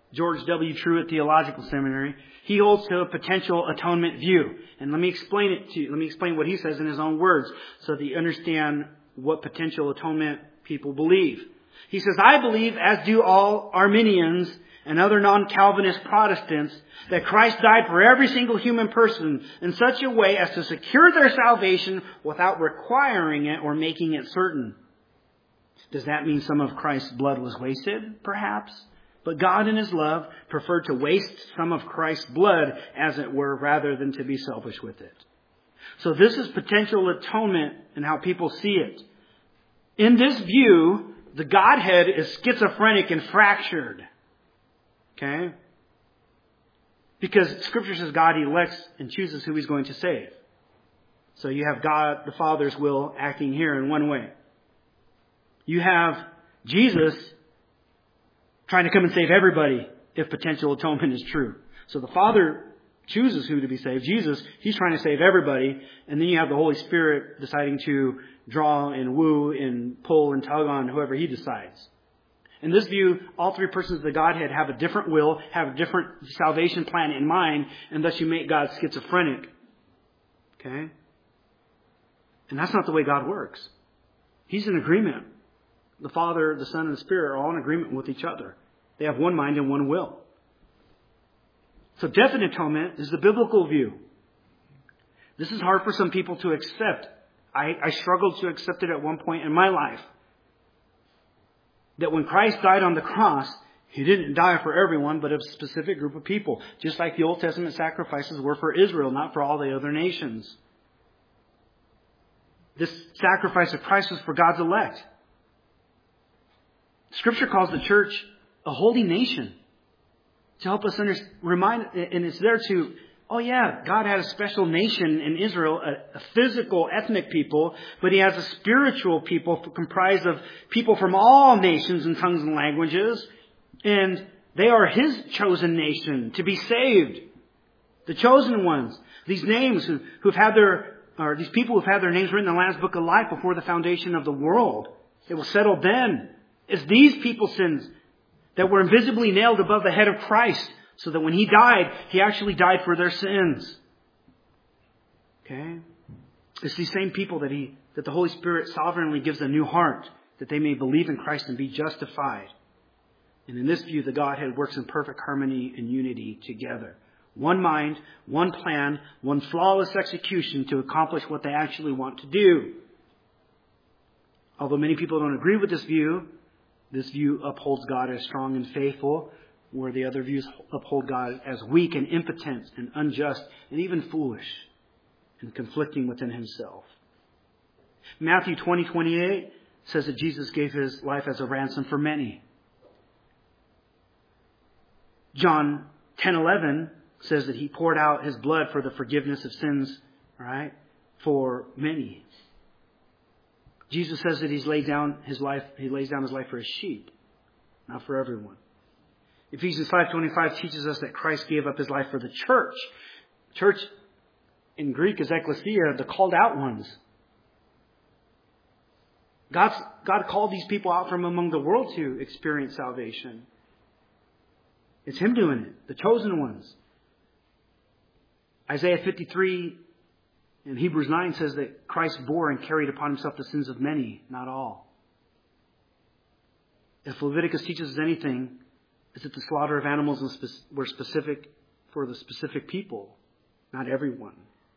[SPEAKER 1] George W. Truett Theological Seminary, he holds to a potential atonement view. And let me explain it to you. Let me explain what he says in his own words so that you understand what potential atonement people believe. He says, I believe, as do all Arminians and other non-Calvinist Protestants, that Christ died for every single human person in such a way as to secure their salvation without requiring it or making it certain. Does that mean some of Christ's blood was wasted? Perhaps. But God in His love preferred to waste some of Christ's blood, as it were, rather than to be selfish with it. So this is potential atonement and how people see it. In this view, the Godhead is schizophrenic and fractured. Okay? Because Scripture says God elects and chooses who He's going to save. So you have God, the Father's will, acting here in one way. You have Jesus trying to come and save everybody if potential atonement is true. So the Father chooses who to be saved. Jesus, He's trying to save everybody. And then you have the Holy Spirit deciding to draw and woo and pull and tug on whoever He decides. In this view, all three persons of the Godhead have a different will, have a different salvation plan in mind, and thus you make God schizophrenic. Okay? And that's not the way God works. He's in agreement. The Father, the Son, and the Spirit are all in agreement with each other. They have one mind and one will. So definite atonement is the biblical view. This is hard for some people to accept. I struggled to accept it at one point in my life. That when Christ died on the cross, He didn't die for everyone, but a specific group of people. Just like the Old Testament sacrifices were for Israel, not for all the other nations. This sacrifice of Christ was for God's elect. Scripture calls the church a holy nation to help us remind, and it's there to, oh yeah, God had a special nation in Israel, a physical, ethnic people, but He has a spiritual people comprised of people from all nations and tongues and languages, and they are His chosen nation to be saved. The chosen ones, these names who've had these people who've had their names written in the Lamb's Book of Life before the foundation of the world. It was settled then. It's these people's sins that were invisibly nailed above the head of Christ, so that when He died, He actually died for their sins. Okay? It's these same people that the Holy Spirit sovereignly gives a new heart, that they may believe in Christ and be justified. And in this view, the Godhead works in perfect harmony and unity together. One mind, one plan, one flawless execution to accomplish what they actually want to do. Although many people don't agree with this view upholds God as strong and faithful, where the other views uphold God as weak and impotent and unjust and even foolish and conflicting within Himself. Matthew 20:28 says that Jesus gave His life as a ransom for many. John 10:11 says that He poured out His blood for the forgiveness of sins, right, for many. Jesus says that He lays down His life for His sheep, not for everyone. Ephesians 5:25 teaches us that Christ gave up His life for the church. Church in Greek is ekklesia, the called out ones. God called these people out from among the world to experience salvation. It's Him doing it, the chosen ones. Isaiah 53 and Hebrews 9 says that Christ bore and carried upon Himself the sins of many, not all. If Leviticus teaches us anything, it's that the slaughter of animals were specific for the specific people, not everyone.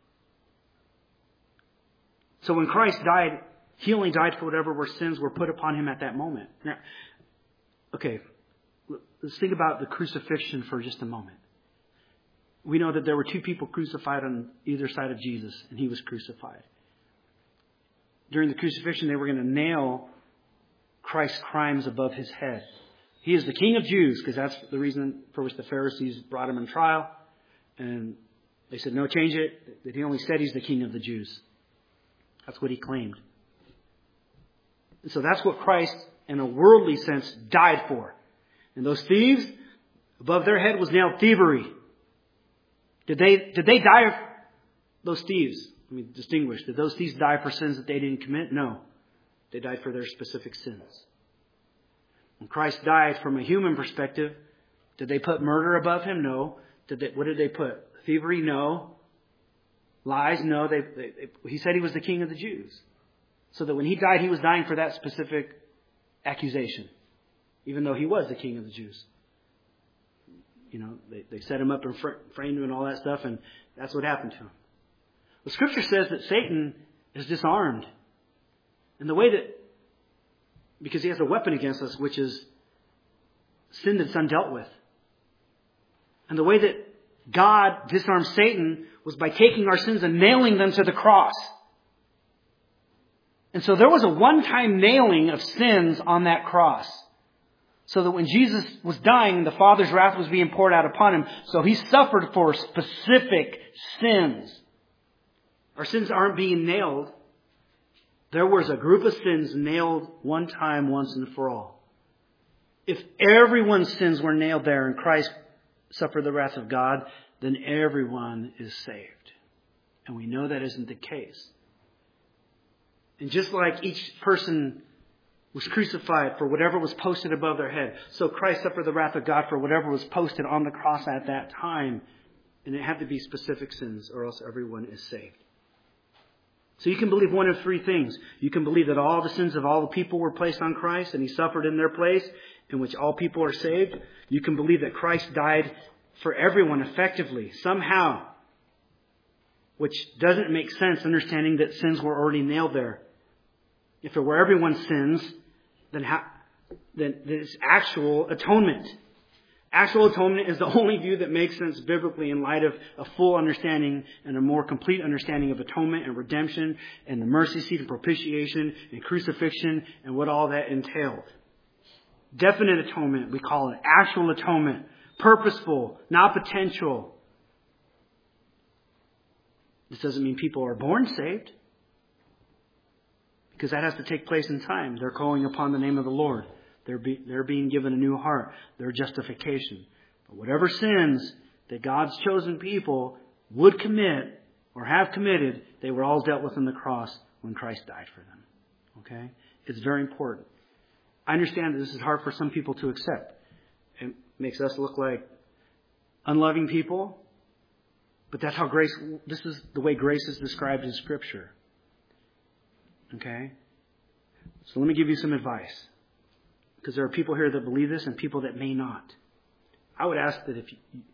[SPEAKER 1] So when Christ died, He only died for whatever sins were put upon Him at that moment. Now, okay, let's think about the crucifixion for just a moment. We know that there were two people crucified on either side of Jesus, and He was crucified. During the crucifixion, they were going to nail Christ's crimes above His head. He is the King of Jews, because that's the reason for which the Pharisees brought Him on trial. And they said, no, change it. That He only said He's the King of the Jews. That's what He claimed. And so that's what Christ, in a worldly sense, died for. And those thieves, above their head was nailed thievery. Did they die? Those thieves, let me distinguish. Did those thieves die for sins that they didn't commit? No. They died for their specific sins. When Christ died from a human perspective, Did they put murder above him? No. What did they put? Thievery? No. Lies? No. He said he was the king of the Jews. So that when he died, he was dying for that specific accusation. Even though he was the king of the Jews. You know, they set him up and framed him and all that stuff, and that's what happened to him. The Scripture says that Satan is disarmed. And the way that, because he has a weapon against us, which is sin that's undealt with. And the way that God disarmed Satan was by taking our sins and nailing them to the cross. And so there was a one-time nailing of sins on that cross. So that when Jesus was dying, the Father's wrath was being poured out upon him. So he suffered for specific sins. Our sins aren't being nailed. There was a group of sins nailed one time, once and for all. If everyone's sins were nailed there and Christ suffered the wrath of God, then everyone is saved. And we know that isn't the case. And just like each person was crucified for whatever was posted above their head, so Christ suffered the wrath of God for whatever was posted on the cross at that time. And it had to be specific sins, or else everyone is saved. So you can believe one of three things. You can believe that all the sins of all the people were placed on Christ and he suffered in their place, in which all people are saved. You can believe that Christ died for everyone effectively, somehow, which doesn't make sense, understanding that sins were already nailed there. If it were everyone's sins, then it's actual atonement. Actual atonement is the only view that makes sense biblically in light of a full understanding and a more complete understanding of atonement and redemption and the mercy seat and propitiation and crucifixion and what all that entailed. Definite atonement, we call it. Actual atonement. Purposeful, not potential. This doesn't mean people are born saved, because that has to take place in time. They're calling upon the name of the Lord. They're being given a new heart. Their justification. But whatever sins that God's chosen people would commit or have committed, they were all dealt with on the cross when Christ died for them. Okay? It's very important. I understand that this is hard for some people to accept. It makes us look like unloving people. But that's how this is the way grace is described in Scripture. Okay? So let me give you some advice. Because there are people here that believe this and people that may not. I would ask that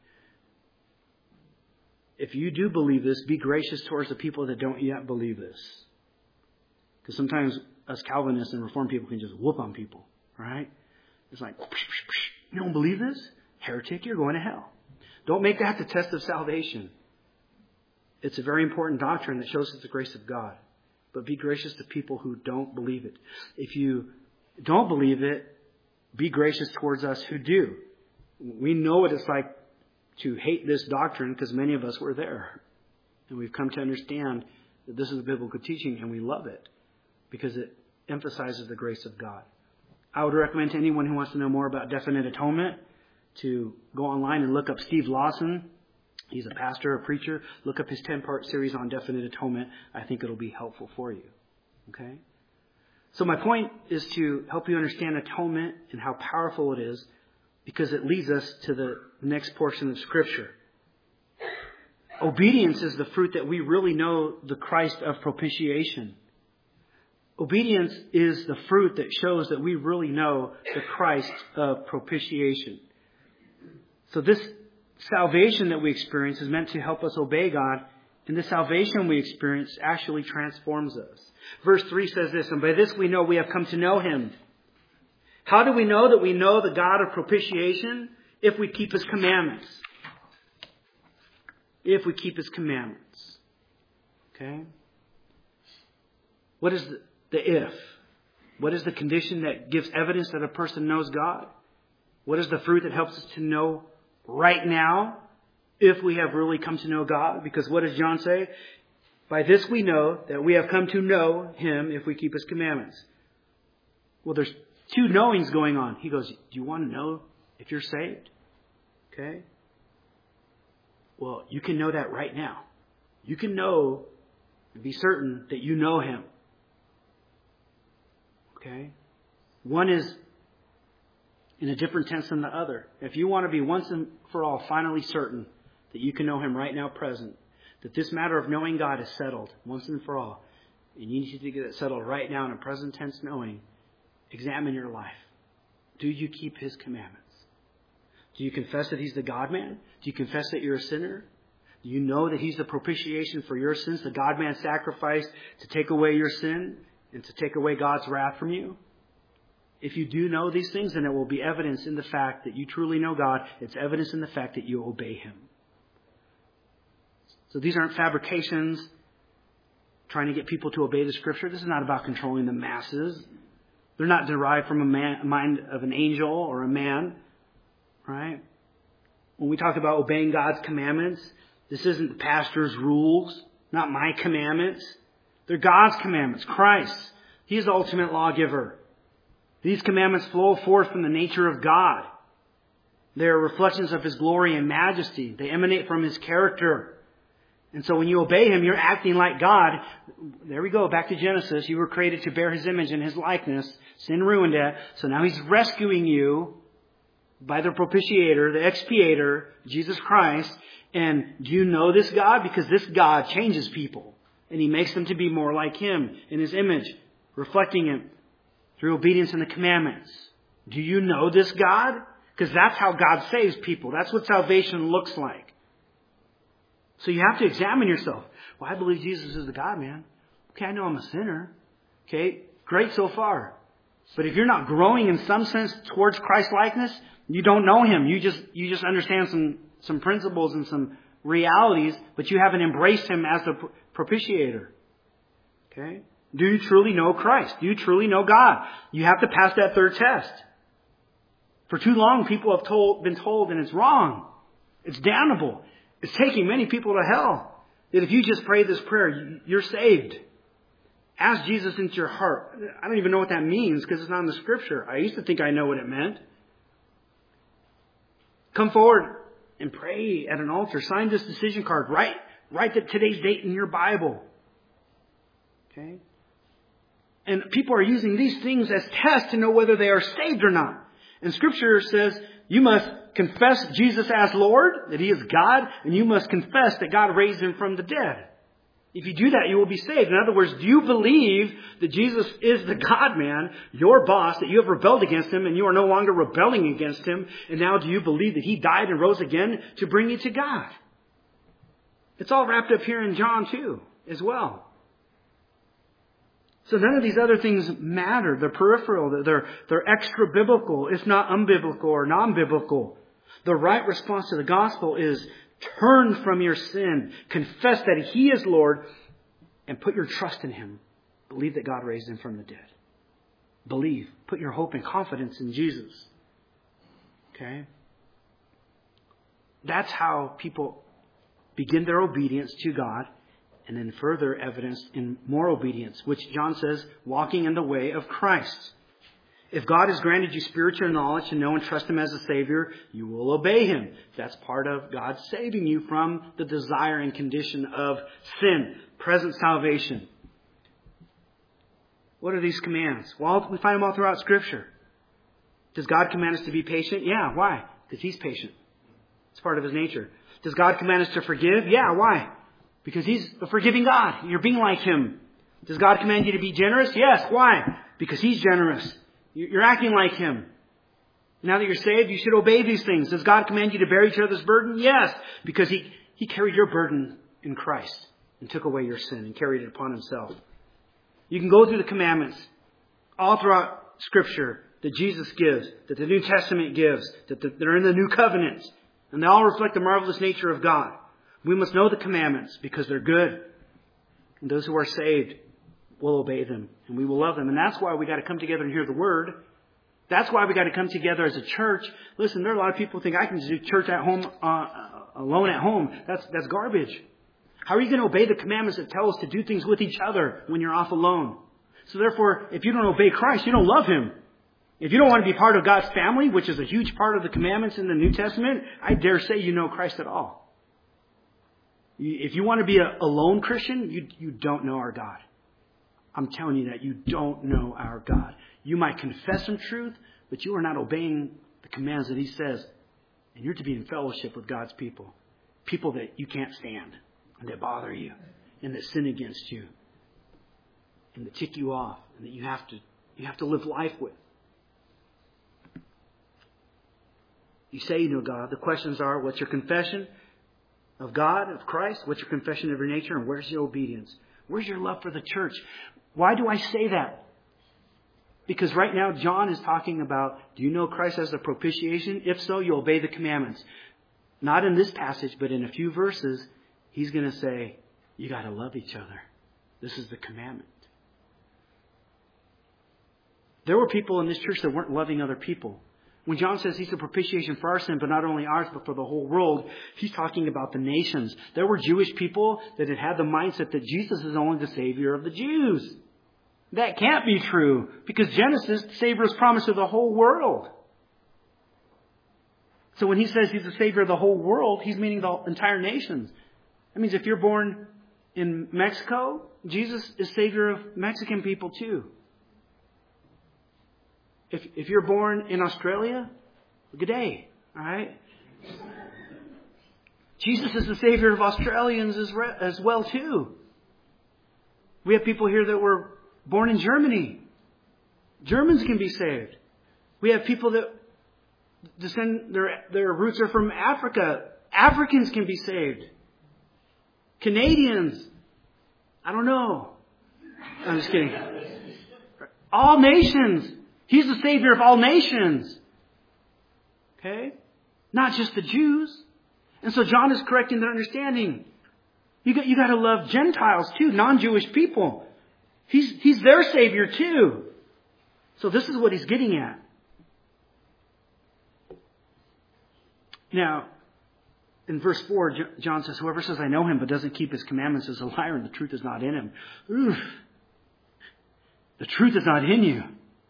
[SPEAKER 1] if you do believe this, be gracious towards the people that don't yet believe this. Because sometimes us Calvinists and Reformed people can just whoop on people. Right? It's like, you don't believe this? Heretic, you're going to hell. Don't make that the test of salvation. It's a very important doctrine that shows us the grace of God. But be gracious to people who don't believe it. If you don't believe it, be gracious towards us who do. We know what it's like to hate this doctrine because many of us were there. And we've come to understand that this is a biblical teaching and we love it because it emphasizes the grace of God. I would recommend to anyone who wants to know more about definite atonement to go online and look up Steve Lawson. He's a pastor, a preacher. Look up his 10-part series on definite atonement. I think it'll be helpful for you. Okay? So my point is to help you understand atonement and how powerful it is, because it leads us to the next portion of Scripture. Obedience is the fruit that we really know the Christ of propitiation. Obedience is the fruit that shows that we really know the Christ of propitiation. So this salvation that we experience is meant to help us obey God, and the salvation we experience actually transforms us. Verse 3 says this, and by this we know we have come to know Him. How do we know that we know the God of propitiation? If we keep His commandments. If we keep His commandments. Okay? What is the if? What is the condition that gives evidence that a person knows God? What is the fruit that helps us to know right now if we have really come to know God? Because what does John say? By this we know that we have come to know Him if we keep His commandments. Well, there's two knowings going on. He goes, do you want to know if you're saved? Okay. Well, you can know that right now. You can know and be certain that you know Him. Okay. One is in a different tense than the other. If you want to be once and for all finally certain that you can know Him right now present, that this matter of knowing God is settled once and for all, and you need to get it settled right now in a present tense knowing, examine your life. Do you keep His commandments? Do you confess that He's the God-man? Do you confess that you're a sinner? Do you know that He's the propitiation for your sins, the God-man sacrifice to take away your sin and to take away God's wrath from you? If you do know these things, then it will be evidence in the fact that you truly know God. It's evidence in the fact that you obey Him. So these aren't fabrications trying to get people to obey the Scripture. This is not about controlling the masses. They're not derived from a mind of an angel or a man, right? When we talk about obeying God's commandments, this isn't the pastor's rules, not my commandments. They're God's commandments, Christ. He is the ultimate lawgiver. These commandments flow forth from the nature of God. They are reflections of His glory and majesty. They emanate from His character. And so when you obey Him, you're acting like God. There we go, back to Genesis. You were created to bear His image and His likeness. Sin ruined it. So now He's rescuing you by the propitiator, the expiator, Jesus Christ. And do you know this God? Because this God changes people. And He makes them to be more like Him in His image, reflecting Him through obedience in the commandments. Do you know this God? Because that's how God saves people. That's what salvation looks like. So you have to examine yourself. Well, I believe Jesus is the God-man. Okay, I know I'm a sinner. Okay, great so far. But if you're not growing in some sense towards Christ-likeness, you don't know Him. You just understand some principles and some realities, but you haven't embraced Him as the propitiator. Okay? Do you truly know Christ? Do you truly know God? You have to pass that third test. For too long, people have been told, and it's wrong. It's damnable. It's taking many people to hell. That if you just pray this prayer, you're saved. Ask Jesus into your heart. I don't even know what that means because it's not in the Scripture. I used to think I know what it meant. Come forward and pray at an altar. Sign this decision card. Write today's date in your Bible. Okay? And people are using these things as tests to know whether they are saved or not. And Scripture says you must confess Jesus as Lord, that He is God, and you must confess that God raised Him from the dead. If you do that, you will be saved. In other words, do you believe that Jesus is the God-man, your boss, that you have rebelled against Him and you are no longer rebelling against Him? And now do you believe that He died and rose again to bring you to God? It's all wrapped up here in John 2 as well. So none of these other things matter. They're peripheral. They're extra-biblical, if not unbiblical or non-biblical. The right response to the gospel is turn from your sin, confess that He is Lord, and put your trust in Him. Believe that God raised Him from the dead. Believe. Put your hope and confidence in Jesus. Okay? That's how people begin their obedience to God, and then further evidenced in more obedience, which John says, walking in the way of Christ. If God has granted you spiritual knowledge to know and trust Him as a Savior, you will obey Him. That's part of God saving you from the desire and condition of sin, present salvation. What are these commands? Well, we find them all throughout Scripture. Does God command us to be patient? Yeah. Why? Because He's patient. It's part of His nature. Does God command us to forgive? Yeah. Why? Because He's a forgiving God. You're being like Him. Does God command you to be generous? Yes. Why? Because He's generous. You're acting like Him. Now that you're saved, you should obey these things. Does God command you to bear each other's burden? Yes. Because He carried your burden in Christ and took away your sin and carried it upon Himself. You can go through the commandments all throughout Scripture that Jesus gives, that the New Testament gives, that are in the New Covenant. And they all reflect the marvelous nature of God. We must know the commandments because they're good. And those who are saved will obey them. And we will love them. And that's why we got to come together and hear the Word. That's why we got to come together as a church. Listen, there are a lot of people who think I can just do church at home, alone at home. That's garbage. How are you going to obey the commandments that tell us to do things with each other when you're off alone? So therefore, if you don't obey Christ, you don't love Him. If you don't want to be part of God's family, which is a huge part of the commandments in the New Testament, I dare say you know Christ at all. If you want to be a lone Christian, you don't know our God. I'm telling you that you don't know our God. You might confess some truth, but you are not obeying the commands that he says. And you're to be in fellowship with God's people. People that you can't stand and that bother you and that sin against you and that tick you off and that you have to live life with. You say you know God. The questions are, what's your confession of God, of Christ? What's your confession of your nature? And where's your obedience? Where's your love for the church? Why do I say that? Because right now John is talking about, do you know Christ as the propitiation? If so, you obey the commandments. Not in this passage, but in a few verses, he's going to say, you got to love each other. This is the commandment. There were people in this church that weren't loving other people. When John says he's the propitiation for our sin, but not only ours, but for the whole world, he's talking about the nations. There were Jewish people that had the mindset that Jesus is only the Savior of the Jews. That can't be true, because Genesis, the Savior is promised to the whole world. So when he says he's the Savior of the whole world, he's meaning the entire nations. That means if you're born in Mexico, Jesus is Savior of Mexican people too. If you're born in Australia, good day, all right? Jesus is the Savior of Australians as well too. We have people here that were born in Germany. Germans can be saved. We have people that descend, their roots are from Africa. Africans can be saved. Canadians. I don't know. I'm just kidding. All nations. He's the Savior of all nations. Okay? Not just the Jews. And so John is correcting their understanding. You got to love Gentiles too, non-Jewish people. He's their Savior too. So this is what he's getting at. Now, in verse 4, John says, whoever says I know him but doesn't keep his commandments is a liar and the truth is not in him. Oof. The truth is not in you.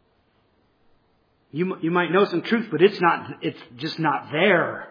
[SPEAKER 1] You might know some truth, but it's just not there.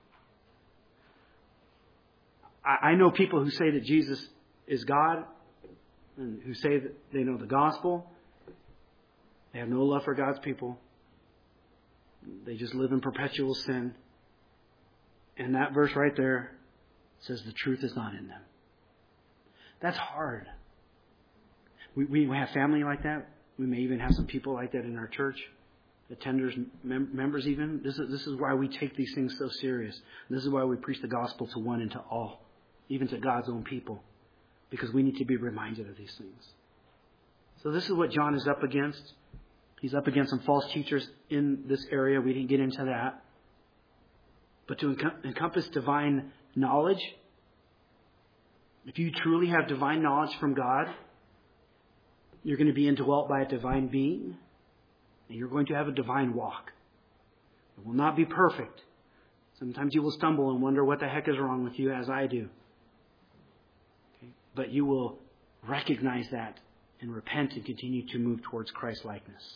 [SPEAKER 1] I know people who say that Jesus is God and who say that they know the gospel. They have no love for God's people. They just live in perpetual sin. And that verse right there says the truth is not in them. That's hard. We have family like that. We may even have some people like that in our church. Attenders, members even. This is why we take these things so serious. This is why we preach the gospel to one and to all. Even to God's own people. Because we need to be reminded of these things. So this is what John is up against. He's up against some false teachers in this area. We didn't get into that. But to encompass divine knowledge, if you truly have divine knowledge from God, you're going to be indwelt by a divine being. And you're going to have a divine walk. It will not be perfect. Sometimes you will stumble and wonder what the heck is wrong with you, as I do. Okay? But you will recognize that and repent and continue to move towards Christ-likeness.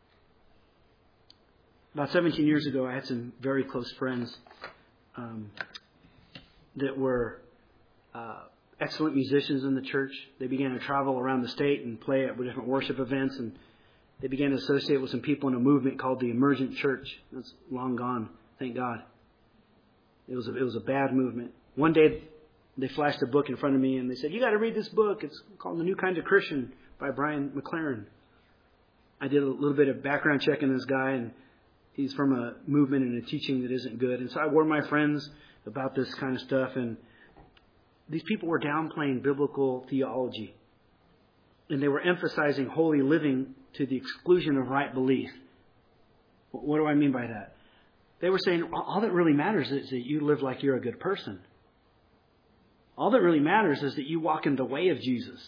[SPEAKER 1] About 17 years ago, I had some very close friends that were excellent musicians in the church. They began to travel around the state and play at different worship events, and they began to associate with some people in a movement called the Emergent Church. That's long gone, thank God. It was a bad movement. One day, they flashed a book in front of me and they said, "You got to read this book. It's called The New Kind of Christian by Brian McLaren." I did a little bit of background check on this guy, and he's from a movement and a teaching that isn't good. And so I warned my friends about this kind of stuff, and these people were downplaying biblical theology. And they were emphasizing holy living to the exclusion of right belief. What do I mean by that? They were saying all that really matters is that you live like you're a good person. All that really matters is that you walk in the way of Jesus.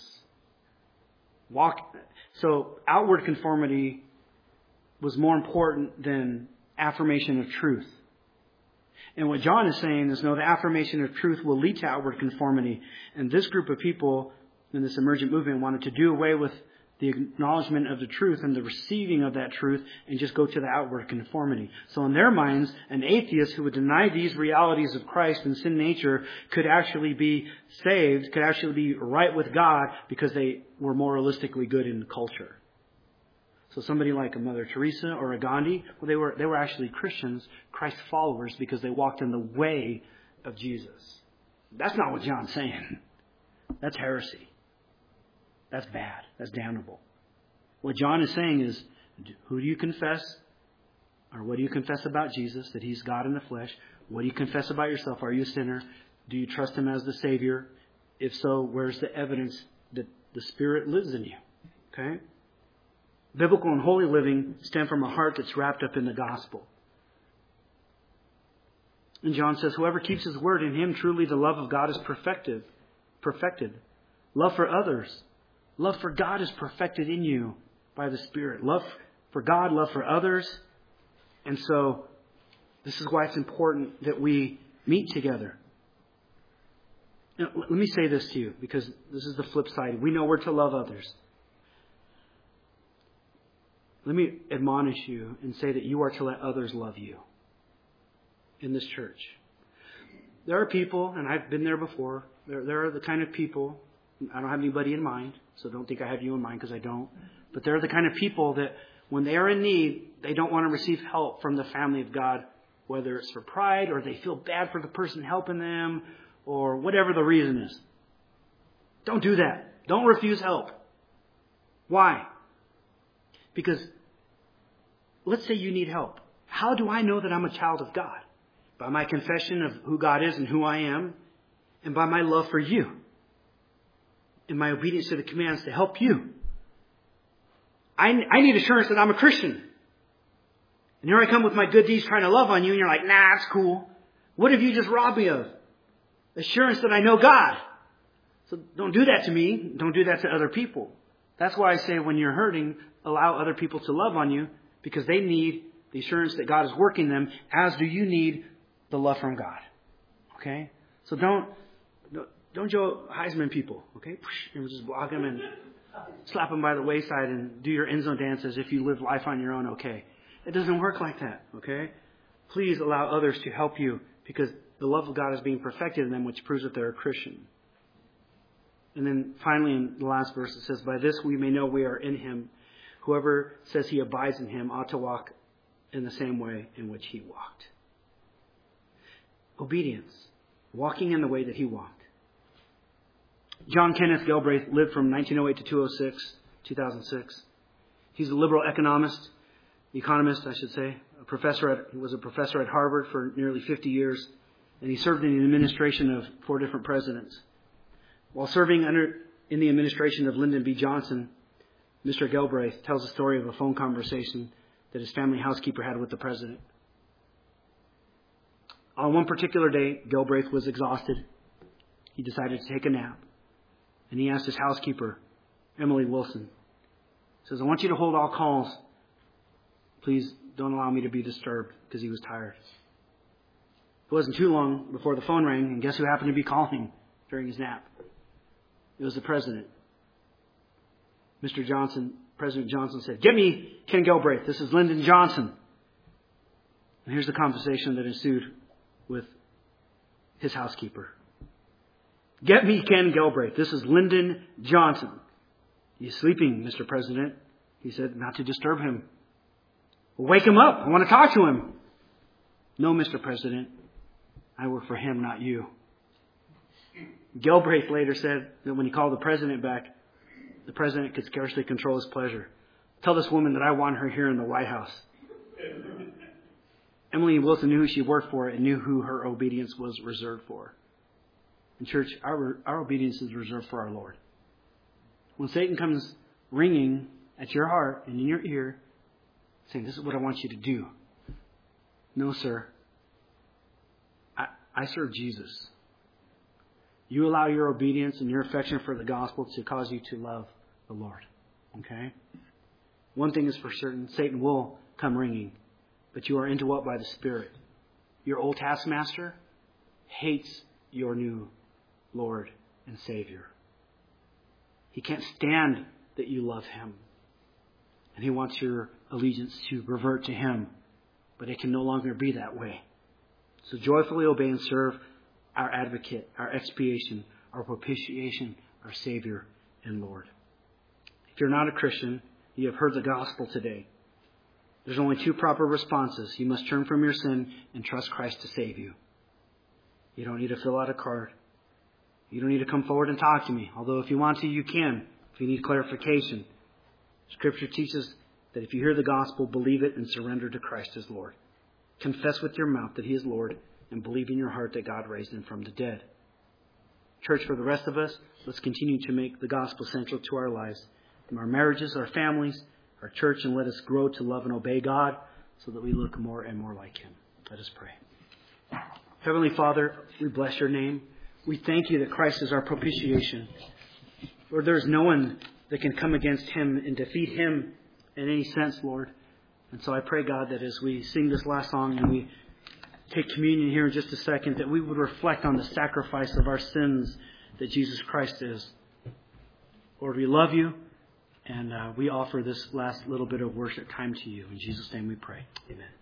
[SPEAKER 1] So outward conformity was more important than affirmation of truth. And what John is saying is, no, the affirmation of truth will lead to outward conformity. And this group of people in this emergent movement wanted to do away with the acknowledgement of the truth and the receiving of that truth and just go to the outward conformity. So in their minds, an atheist who would deny these realities of Christ and sin nature could actually be saved, could actually be right with God because they were moralistically good in culture. So somebody like a Mother Teresa or a Gandhi, well, they were actually Christians, Christ followers, because they walked in the way of Jesus. That's not what John's saying. That's heresy. That's bad. That's damnable. What John is saying is, who do you confess? Or what do you confess about Jesus? That He's God in the flesh. What do you confess about yourself? Are you a sinner? Do you trust Him as the Savior? If so, where's the evidence that the Spirit lives in you? Okay? Biblical and holy living stem from a heart that's wrapped up in the gospel. And John says, whoever keeps His word, in him truly the love of God is perfected. Love for others. Love for God is perfected in you by the Spirit. Love for God, love for others. And so, this is why it's important that we meet together. Now, let me say this to you, because this is the flip side. We know we're to love others. Let me admonish you and say that you are to let others love you in this church. There are people, and I've been there before, there are the kind of people, I don't have anybody in mind, so don't think I have you in mind, because I don't. But there are the kind of people that when they are in need, they don't want to receive help from the family of God, whether it's for pride or they feel bad for the person helping them or whatever the reason is. Don't do that. Don't refuse help. Why? Because let's say you need help. How do I know that I'm a child of God? By my confession of who God is and who I am, and by my love for you, and my obedience to the commands to help you. I need assurance that I'm a Christian. And here I come with my good deeds trying to love on you, and you're like, nah, it's cool. What have you just robbed me of? Assurance that I know God. So don't do that to me. Don't do that to other people. That's why I say when you're hurting, allow other people to love on you, because they need the assurance that God is working them, as do you need the love from God. Okay? So don't Joe Heisman people. Okay? And just block them and slap them by the wayside and do your end zone dance as if you live life on your own. Okay? It doesn't work like that. Okay? Please allow others to help you, because the love of God is being perfected in them, which proves that they're a Christian. And then finally in the last verse it says, by this we may know we are in Him. Whoever says he abides in Him ought to walk in the same way in which He walked. Obedience. Walking in the way that He walked. John Kenneth Galbraith lived from 1908 to 2006. He's a liberal economist, I should say. He was a professor at Harvard for nearly 50 years, and he served in the administration of 4 different presidents. While serving in the administration of Lyndon B. Johnson, Mr. Galbraith tells a story of a phone conversation that his family housekeeper had with the president. On one particular day, Galbraith was exhausted. He decided to take a nap. And he asked his housekeeper, Emily Wilson, he says, I want you to hold all calls. Please don't allow me to be disturbed, because he was tired. It wasn't too long before the phone rang, and guess who happened to be calling during his nap? It was the president. President Johnson said, get me Ken Galbraith. This is Lyndon Johnson. And here's the conversation that ensued with his housekeeper. Get me Ken Galbraith. This is Lyndon Johnson. He's sleeping, Mr. President. He said, not to disturb him. Well, wake him up. I want to talk to him. No, Mr. President. I work for him, not you. Galbraith later said that when he called the president back, the president could scarcely control his pleasure. Tell this woman that I want her here in the White House. Emily Wilson knew who she worked for and knew who her obedience was reserved for. In church, our obedience is reserved for our Lord. When Satan comes ringing at your heart and in your ear, saying, this is what I want you to do. No, sir. I serve Jesus. You allow your obedience and your affection for the gospel to cause you to love the Lord. Okay? One thing is for certain, Satan will come ringing, but you are indwelt by the Spirit. Your old taskmaster hates your new Lord and Savior. He can't stand that you love Him. And he wants your allegiance to revert to Him. But it can no longer be that way. So joyfully obey and serve our advocate, our expiation, our propitiation, our Savior and Lord. If you're not a Christian, you have heard the gospel today. There's only two proper responses. You must turn from your sin and trust Christ to save you. You don't need to fill out a card. You don't need to come forward and talk to me. Although if you want to, you can. If you need clarification. Scripture teaches that if you hear the gospel, believe it and surrender to Christ as Lord. Confess with your mouth that He is Lord and believe in your heart that God raised Him from the dead. Church, for the rest of us, let's continue to make the gospel central to our lives, in our marriages, our families, our church, and let us grow to love and obey God so that we look more and more like Him. Let us pray. Heavenly Father, we bless your name. We thank you that Christ is our propitiation. Lord, there is no one that can come against Him and defeat Him in any sense, Lord. And so I pray, God, that as we sing this last song and we take communion here in just a second, that we would reflect on the sacrifice of our sins that Jesus Christ is. Lord, we love you, and we offer this last little bit of worship time to you. In Jesus' name we pray. Amen.